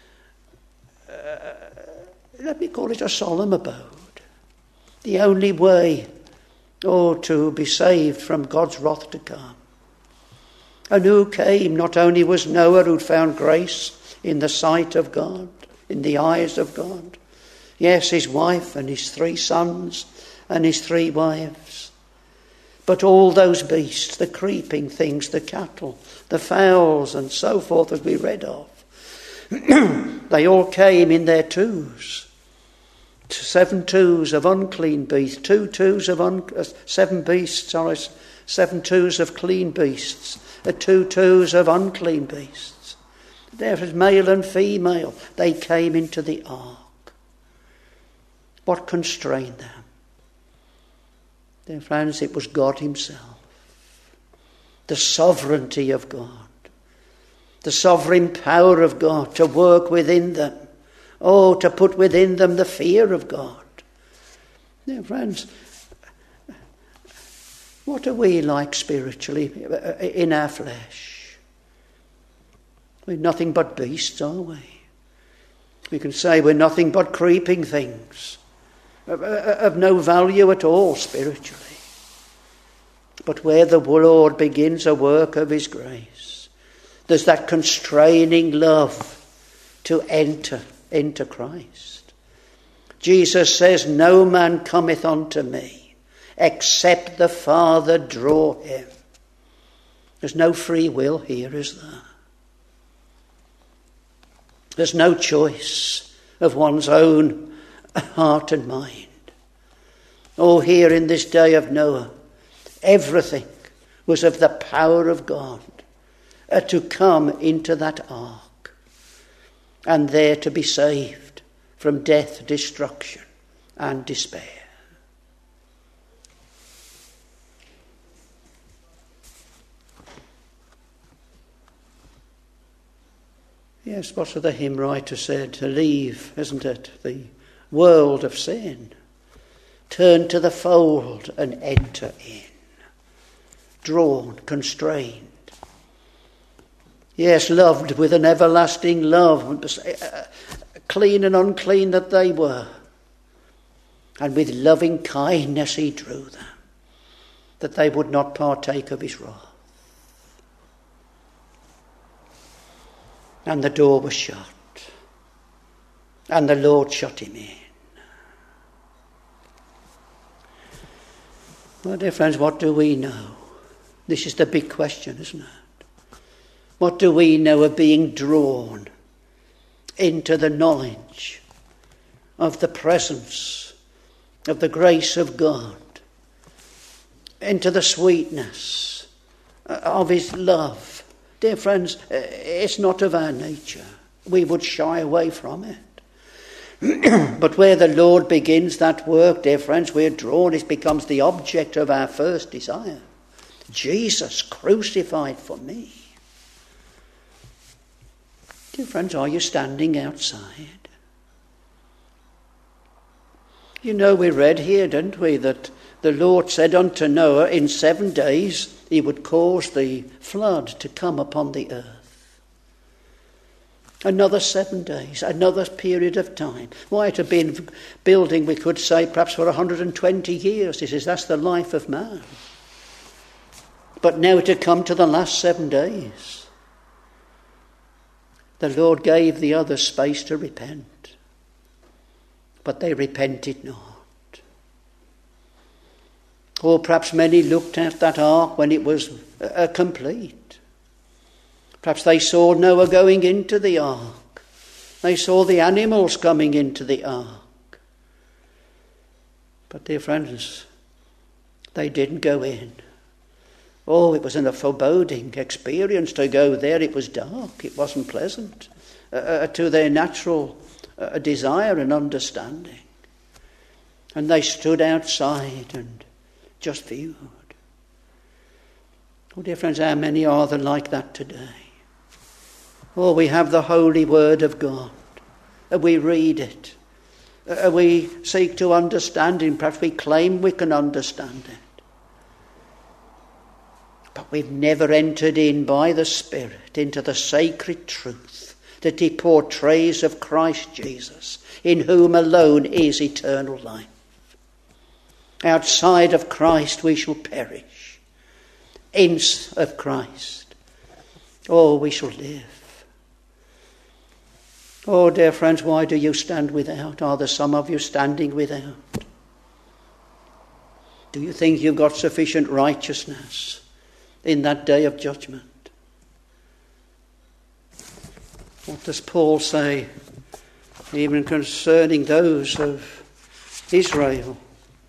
let me call it a solemn abode. The only way, to be saved from God's wrath to come. And who came? Not only was Noah, who'd found grace in the sight of God, in the eyes of God. Yes, his wife and his 3 sons and his 3 wives. But all those beasts, the creeping things, the cattle, the fowls and so forth that we read of, they all came in their twos. 7 twos of unclean beasts, 2 twos of 7 twos of clean beasts, 2 twos of unclean beasts. Therefore, male and female, they came into the ark. What constrained them? Dear friends, it was God himself. The sovereignty of God. The sovereign power of God to work within them. Oh, to put within them the fear of God. Dear friends, what are we like spiritually in our flesh? We're nothing but beasts, are we? We can say we're nothing but creeping things, of no value at all spiritually. But where the Lord begins a work of his grace, there's that constraining love to enter into Christ. Jesus says, no man cometh unto me except the Father draw him. There's no free will here, is there? There's no choice of one's own heart and mind. Oh, here in this day of Noah, everything was of the power of God to come into that ark and there to be saved from death, destruction and despair. Yes, what the hymn writer said, to leave, isn't it, the world of sin, turn to the fold and enter in. Drawn, constrained. Yes, loved with an everlasting love, clean and unclean that they were. And with loving kindness he drew them, that they would not partake of his wrath. And the door was shut, and the Lord shut him in. Well, dear friends, what do we know? This is the big question, isn't it? What do we know of being drawn into the knowledge of the presence of the grace of God, into the sweetness of his love? Dear friends, it's not of our nature. We would shy away from it. But where the Lord begins that work, dear friends, we're drawn. It becomes the object of our first desire. Jesus crucified for me. Dear friends, are you standing outside? You know, we read here, didn't we, that the Lord said unto Noah, in 7 days he would cause the flood to come upon the earth. Another 7 days, another period of time. Why, it had been building, we could say, perhaps for 120 years. He says, that's the life of man. But now it had come to the last 7 days. The Lord gave the others space to repent. But they repented not. Or perhaps many looked at that ark when it was complete. Perhaps they saw Noah going into the ark. They saw the animals coming into the ark. But dear friends, they didn't go in. Oh, it was a foreboding experience to go there. It was dark. It wasn't pleasant to their natural desire and understanding. And they stood outside and just viewed. Oh, dear friends, how many are there like that today? Oh, we have the holy word of God. We read it. We seek to understand it. Perhaps we claim we can understand it. But we've never entered in by the Spirit into the sacred truth that he portrays of Christ Jesus, in whom alone is eternal life. Outside of Christ we shall perish. In of Christ, oh, we shall live. Oh, dear friends, why do you stand without? Are there some of you standing without? Do you think you've got sufficient righteousness in that day of judgment? What does Paul say, even concerning those of Israel.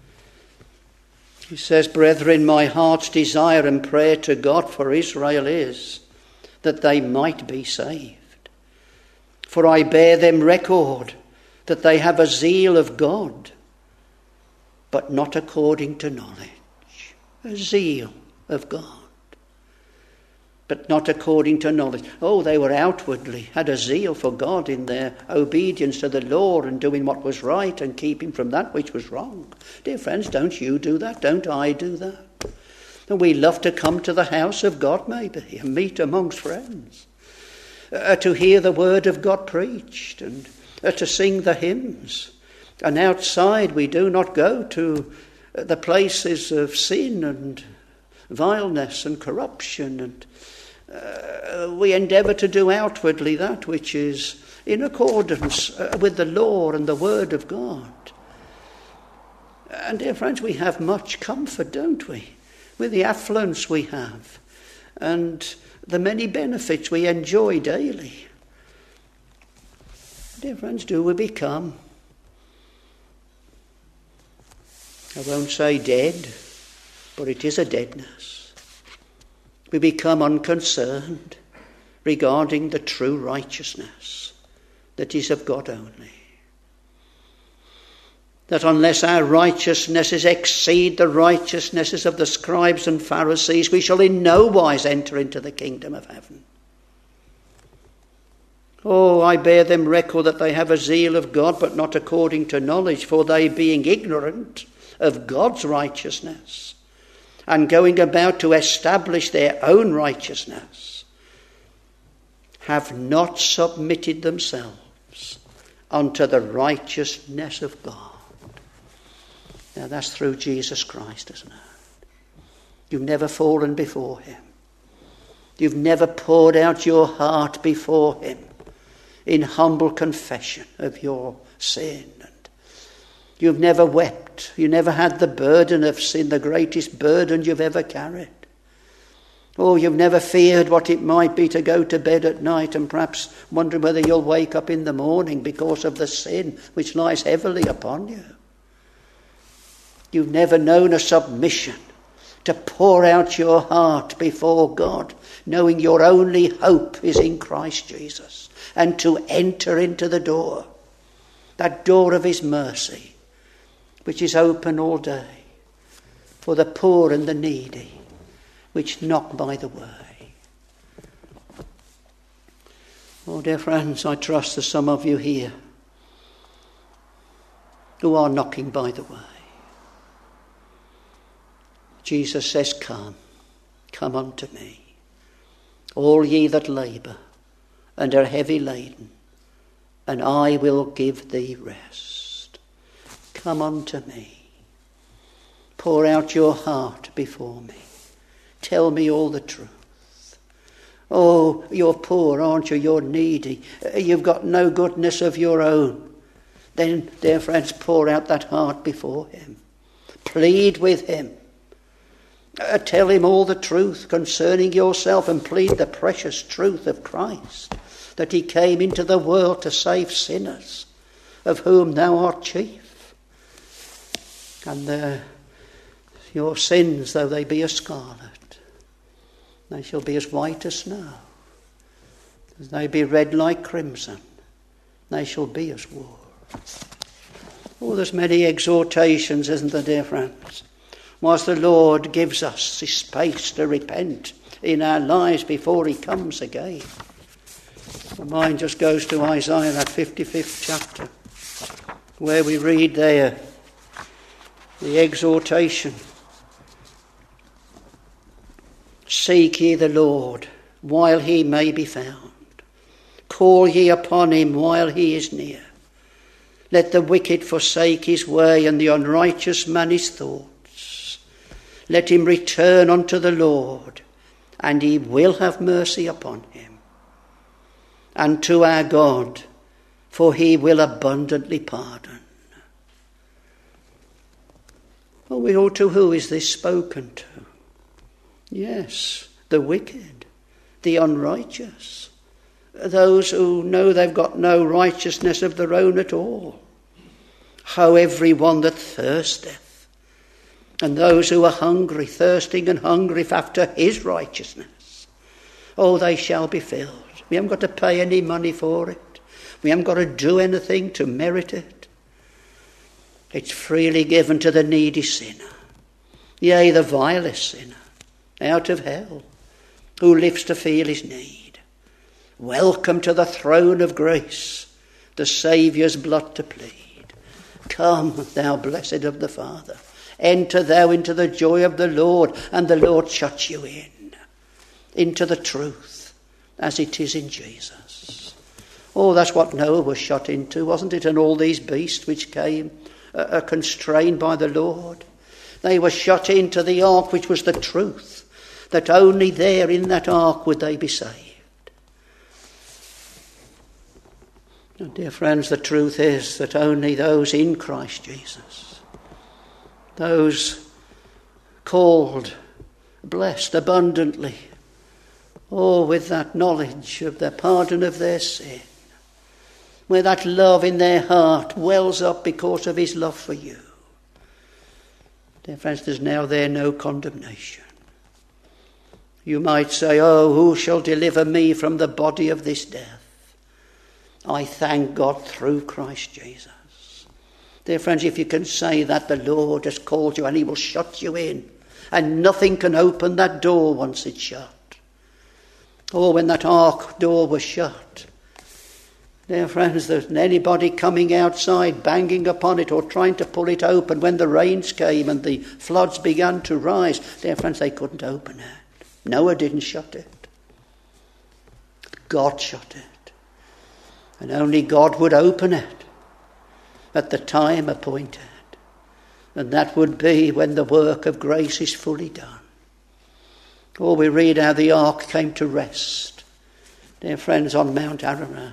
He says, "Brethren, my heart's desire and prayer to God for Israel is that they might be saved. For I bear them record that they have a zeal of God, but not according to knowledge." A zeal of God, but not according to knowledge. Oh, they were outwardly, had a zeal for God in their obedience to the law and doing what was right and keeping from that which was wrong. Dear friends, don't you do that? Don't I do that? And we love to come to the house of God maybe and meet amongst friends, to hear the word of God preached and to sing the hymns. And outside we do not go to the places of sin and vileness and corruption, and we endeavour to do outwardly that which is in accordance with the law and the word of God. And dear friends, we have much comfort, don't we, with the affluence we have and the many benefits we enjoy daily. Dear friends, do we become, I won't say dead, but it is a deadness. We become unconcerned regarding the true righteousness that is of God only. That unless our righteousnesses exceed the righteousnesses of the scribes and Pharisees, we shall in no wise enter into the kingdom of heaven. Oh, I bear them record that they have a zeal of God, but not according to knowledge, for they, being ignorant of God's righteousness, and going about to establish their own righteousness, have not submitted themselves unto the righteousness of God. Now that's through Jesus Christ, isn't it? You've never fallen before him. You've never poured out your heart before him in humble confession of your sin. You've never wept. You never had the burden of sin, the greatest burden you've ever carried. Oh, you've never feared what it might be to go to bed at night and perhaps wondering whether you'll wake up in the morning because of the sin which lies heavily upon you. You've never known a submission to pour out your heart before God, knowing your only hope is in Christ Jesus, and to enter into the door, that door of his mercy, which is open all day for the poor and the needy, which knock by the way. Oh, dear friends, I trust there's some of you here who are knocking by the way. Jesus says, "Come, come unto me, all ye that labour and are heavy laden, and I will give thee rest." Come unto me. Pour out your heart before me. Tell me all the truth. Oh, you're poor, aren't you? You're needy. You've got no goodness of your own. Then, dear friends, pour out that heart before him. Plead with him. Tell him all the truth concerning yourself, and plead the precious truth of Christ, that he came into the world to save sinners, of whom thou art chief. And your sins, though they be as scarlet, they shall be as white as snow. As they be red like crimson, they shall be as wool. Oh, there's many exhortations, isn't there, dear friends? Whilst the Lord gives us this space to repent in our lives before he comes again. My mind just goes to Isaiah, that 55th chapter, where we read there the exhortation. "Seek ye the Lord while he may be found. Call ye upon him while he is near. Let the wicked forsake his way, and the unrighteous man his thoughts. Let him return unto the Lord, and he will have mercy upon him. And to our God, for he will abundantly pardon." Well, to who is this spoken to? Yes, the wicked, the unrighteous, those who know they've got no righteousness of their own at all, How every one that thirsteth, and those who are hungry, thirsting and hungry after his righteousness, oh, they shall be filled. We haven't got to pay any money for it. We haven't got to do anything to merit it. It's freely given to the needy sinner, yea, the vilest sinner, out of hell, who lives to feel his need. Welcome to the throne of grace, the Saviour's blood to plead. Come, thou blessed of the Father, enter thou into the joy of the Lord, and the Lord shuts you in, into the truth, as it is in Jesus. Oh, that's what Noah was shut into, wasn't it? And all these beasts which came are constrained by the Lord. They were shut into the ark, which was the truth, that only there in that ark would they be saved. And dear friends, the truth is that only those in Christ Jesus, those called, blessed abundantly, with that knowledge of the pardon of their sin, where that love in their heart wells up because of his love for you. Dear friends, there's now there no condemnation. You might say, oh, who shall deliver me from the body of this death? I thank God through Christ Jesus. Dear friends, if you can say that, the Lord has called you and he will shut you in, and nothing can open that door once it's shut. Oh, when that ark door was shut, dear friends, there's anybody coming outside banging upon it or trying to pull it open when the rains came and the floods began to rise. Dear friends, they couldn't open it. Noah didn't shut it. God shut it. And only God would open it at the time appointed. And that would be when the work of grace is fully done. Oh, we read how the ark came to rest, dear friends, on Mount Ararat.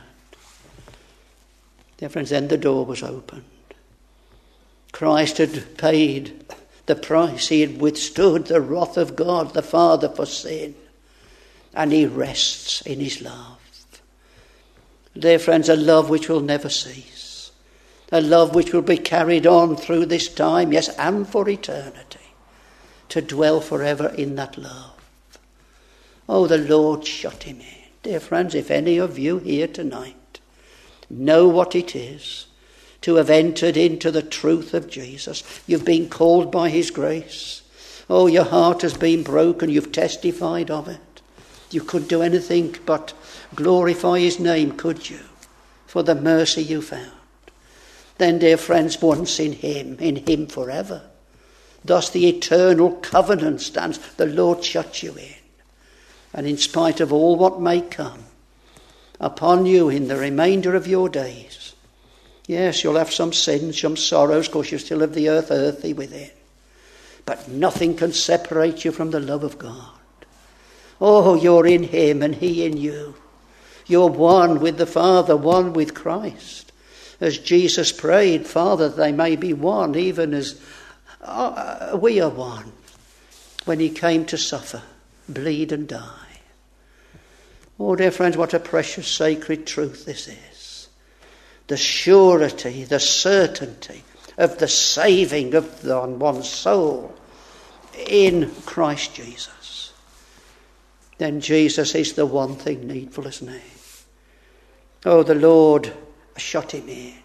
Dear friends, then the door was opened. Christ had paid the price. He had withstood the wrath of God the Father for sin. And he rests in his love. Dear friends, a love which will never cease. A love which will be carried on through this time, yes, and for eternity. To dwell forever in that love. Oh, the Lord shut him in. Dear friends, if any of you here tonight know what it is to have entered into the truth of Jesus, you've been called by his grace. Oh, your heart has been broken. You've testified of it. You couldn't do anything but glorify his name, could you? For the mercy you found. Then, dear friends, once in him forever. Thus the eternal covenant stands. The Lord shuts you in. And in spite of all what may come upon you in the remainder of your days, yes, you'll have some sins, some sorrows, because you still have the earth earthy within. But nothing can separate you from the love of God. Oh, you're in him and he in you. You're one with the Father, one with Christ. As Jesus prayed, Father, they may be one, even as we are one, when he came to suffer, bleed and die. Oh, dear friends, what a precious, sacred truth this is. The surety, the certainty of the saving of one's soul in Christ Jesus. Then Jesus is the one thing needful, isn't he? Oh, the Lord shut him in.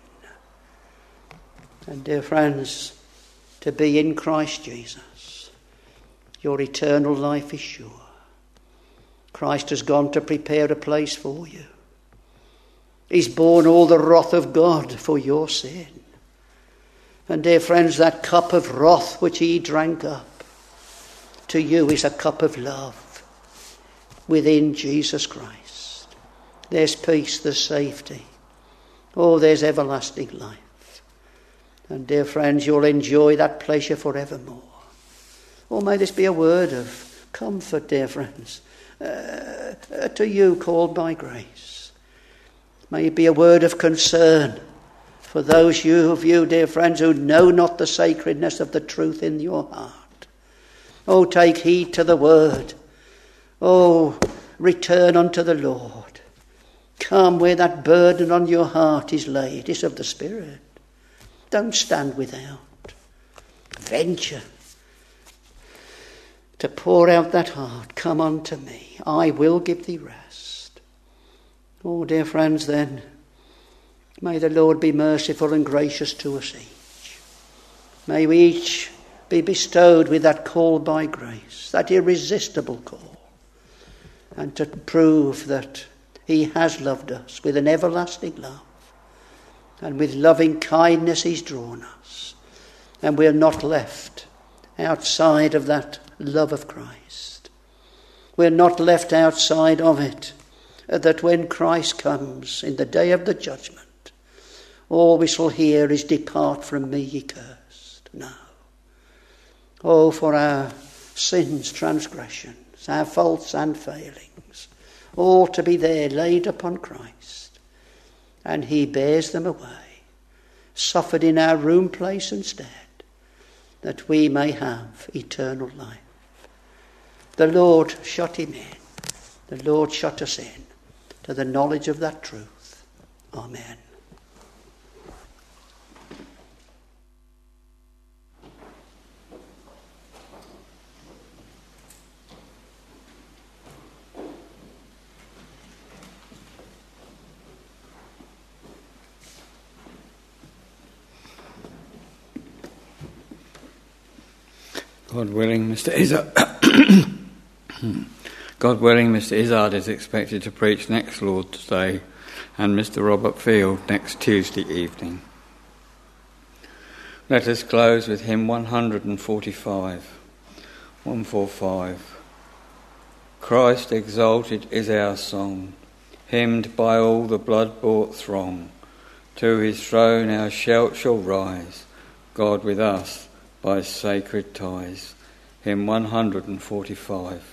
And dear friends, to be in Christ Jesus, your eternal life is sure. Christ has gone to prepare a place for you. He's borne all the wrath of God for your sin. And dear friends, that cup of wrath which he drank up, to you is a cup of love within Jesus Christ. There's peace, there's safety. Oh, there's everlasting life. And dear friends, you'll enjoy that pleasure forevermore. Oh, may this be a word of comfort, dear friends, to you called by grace. May it be a word of concern for those of you, dear friends, who know not the sacredness of the truth in your heart. Oh, take heed to the word. Oh, return unto the Lord. Come where that burden on your heart is laid, is of the Spirit. Don't stand without. Venture to pour out that heart. Come unto me. I will give thee rest. Oh, dear friends, then, may the Lord be merciful and gracious to us each. May we each be bestowed with that call by grace, that irresistible call, and to prove that he has loved us with an everlasting love, and with loving kindness he's drawn us, and we're not left outside of that love of Christ. We're not left outside of it, that when Christ comes in the day of the judgment, all we shall hear is, depart from me, ye cursed. No. Oh, for our sins, transgressions, our faults and failings, all to be there laid upon Christ, and he bears them away, suffered in our room place instead, that we may have eternal life. The Lord shut him in. The Lord shut us in to the knowledge of that truth. Amen. God willing, Mr. Izzard is expected to preach next Lord's Day, and Mr. Robert Field next Tuesday evening. Let us close with hymn 145. 145. Christ exalted is our song, hymned by all the blood-bought throng. To his throne our shout shall rise, God with us by sacred ties. Hymn 145.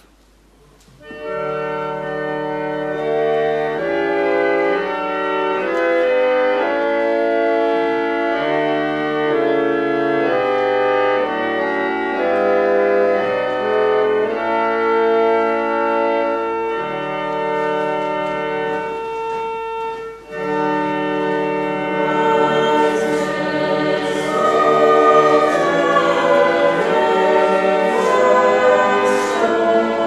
Oh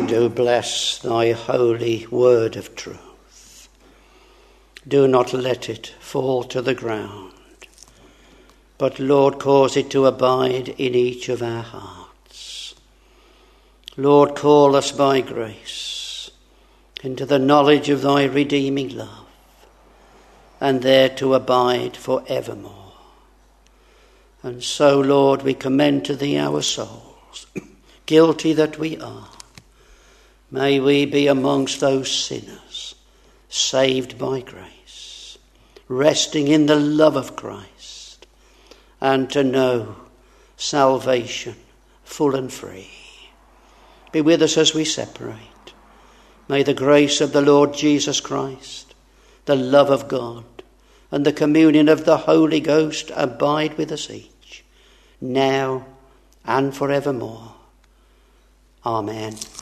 Do bless thy holy word of truth. Do not let it fall to the ground, but, Lord, cause it to abide in each of our hearts. Lord, call us by grace into the knowledge of thy redeeming love, and there to abide for evermore. And so, Lord, we commend to thee our souls, guilty that we are. May we be amongst those sinners saved by grace, resting in the love of Christ, and to know salvation full and free. Be with us as we separate. May the grace of the Lord Jesus Christ, the love of God, and the communion of the Holy Ghost abide with us each, now and forevermore. Amen.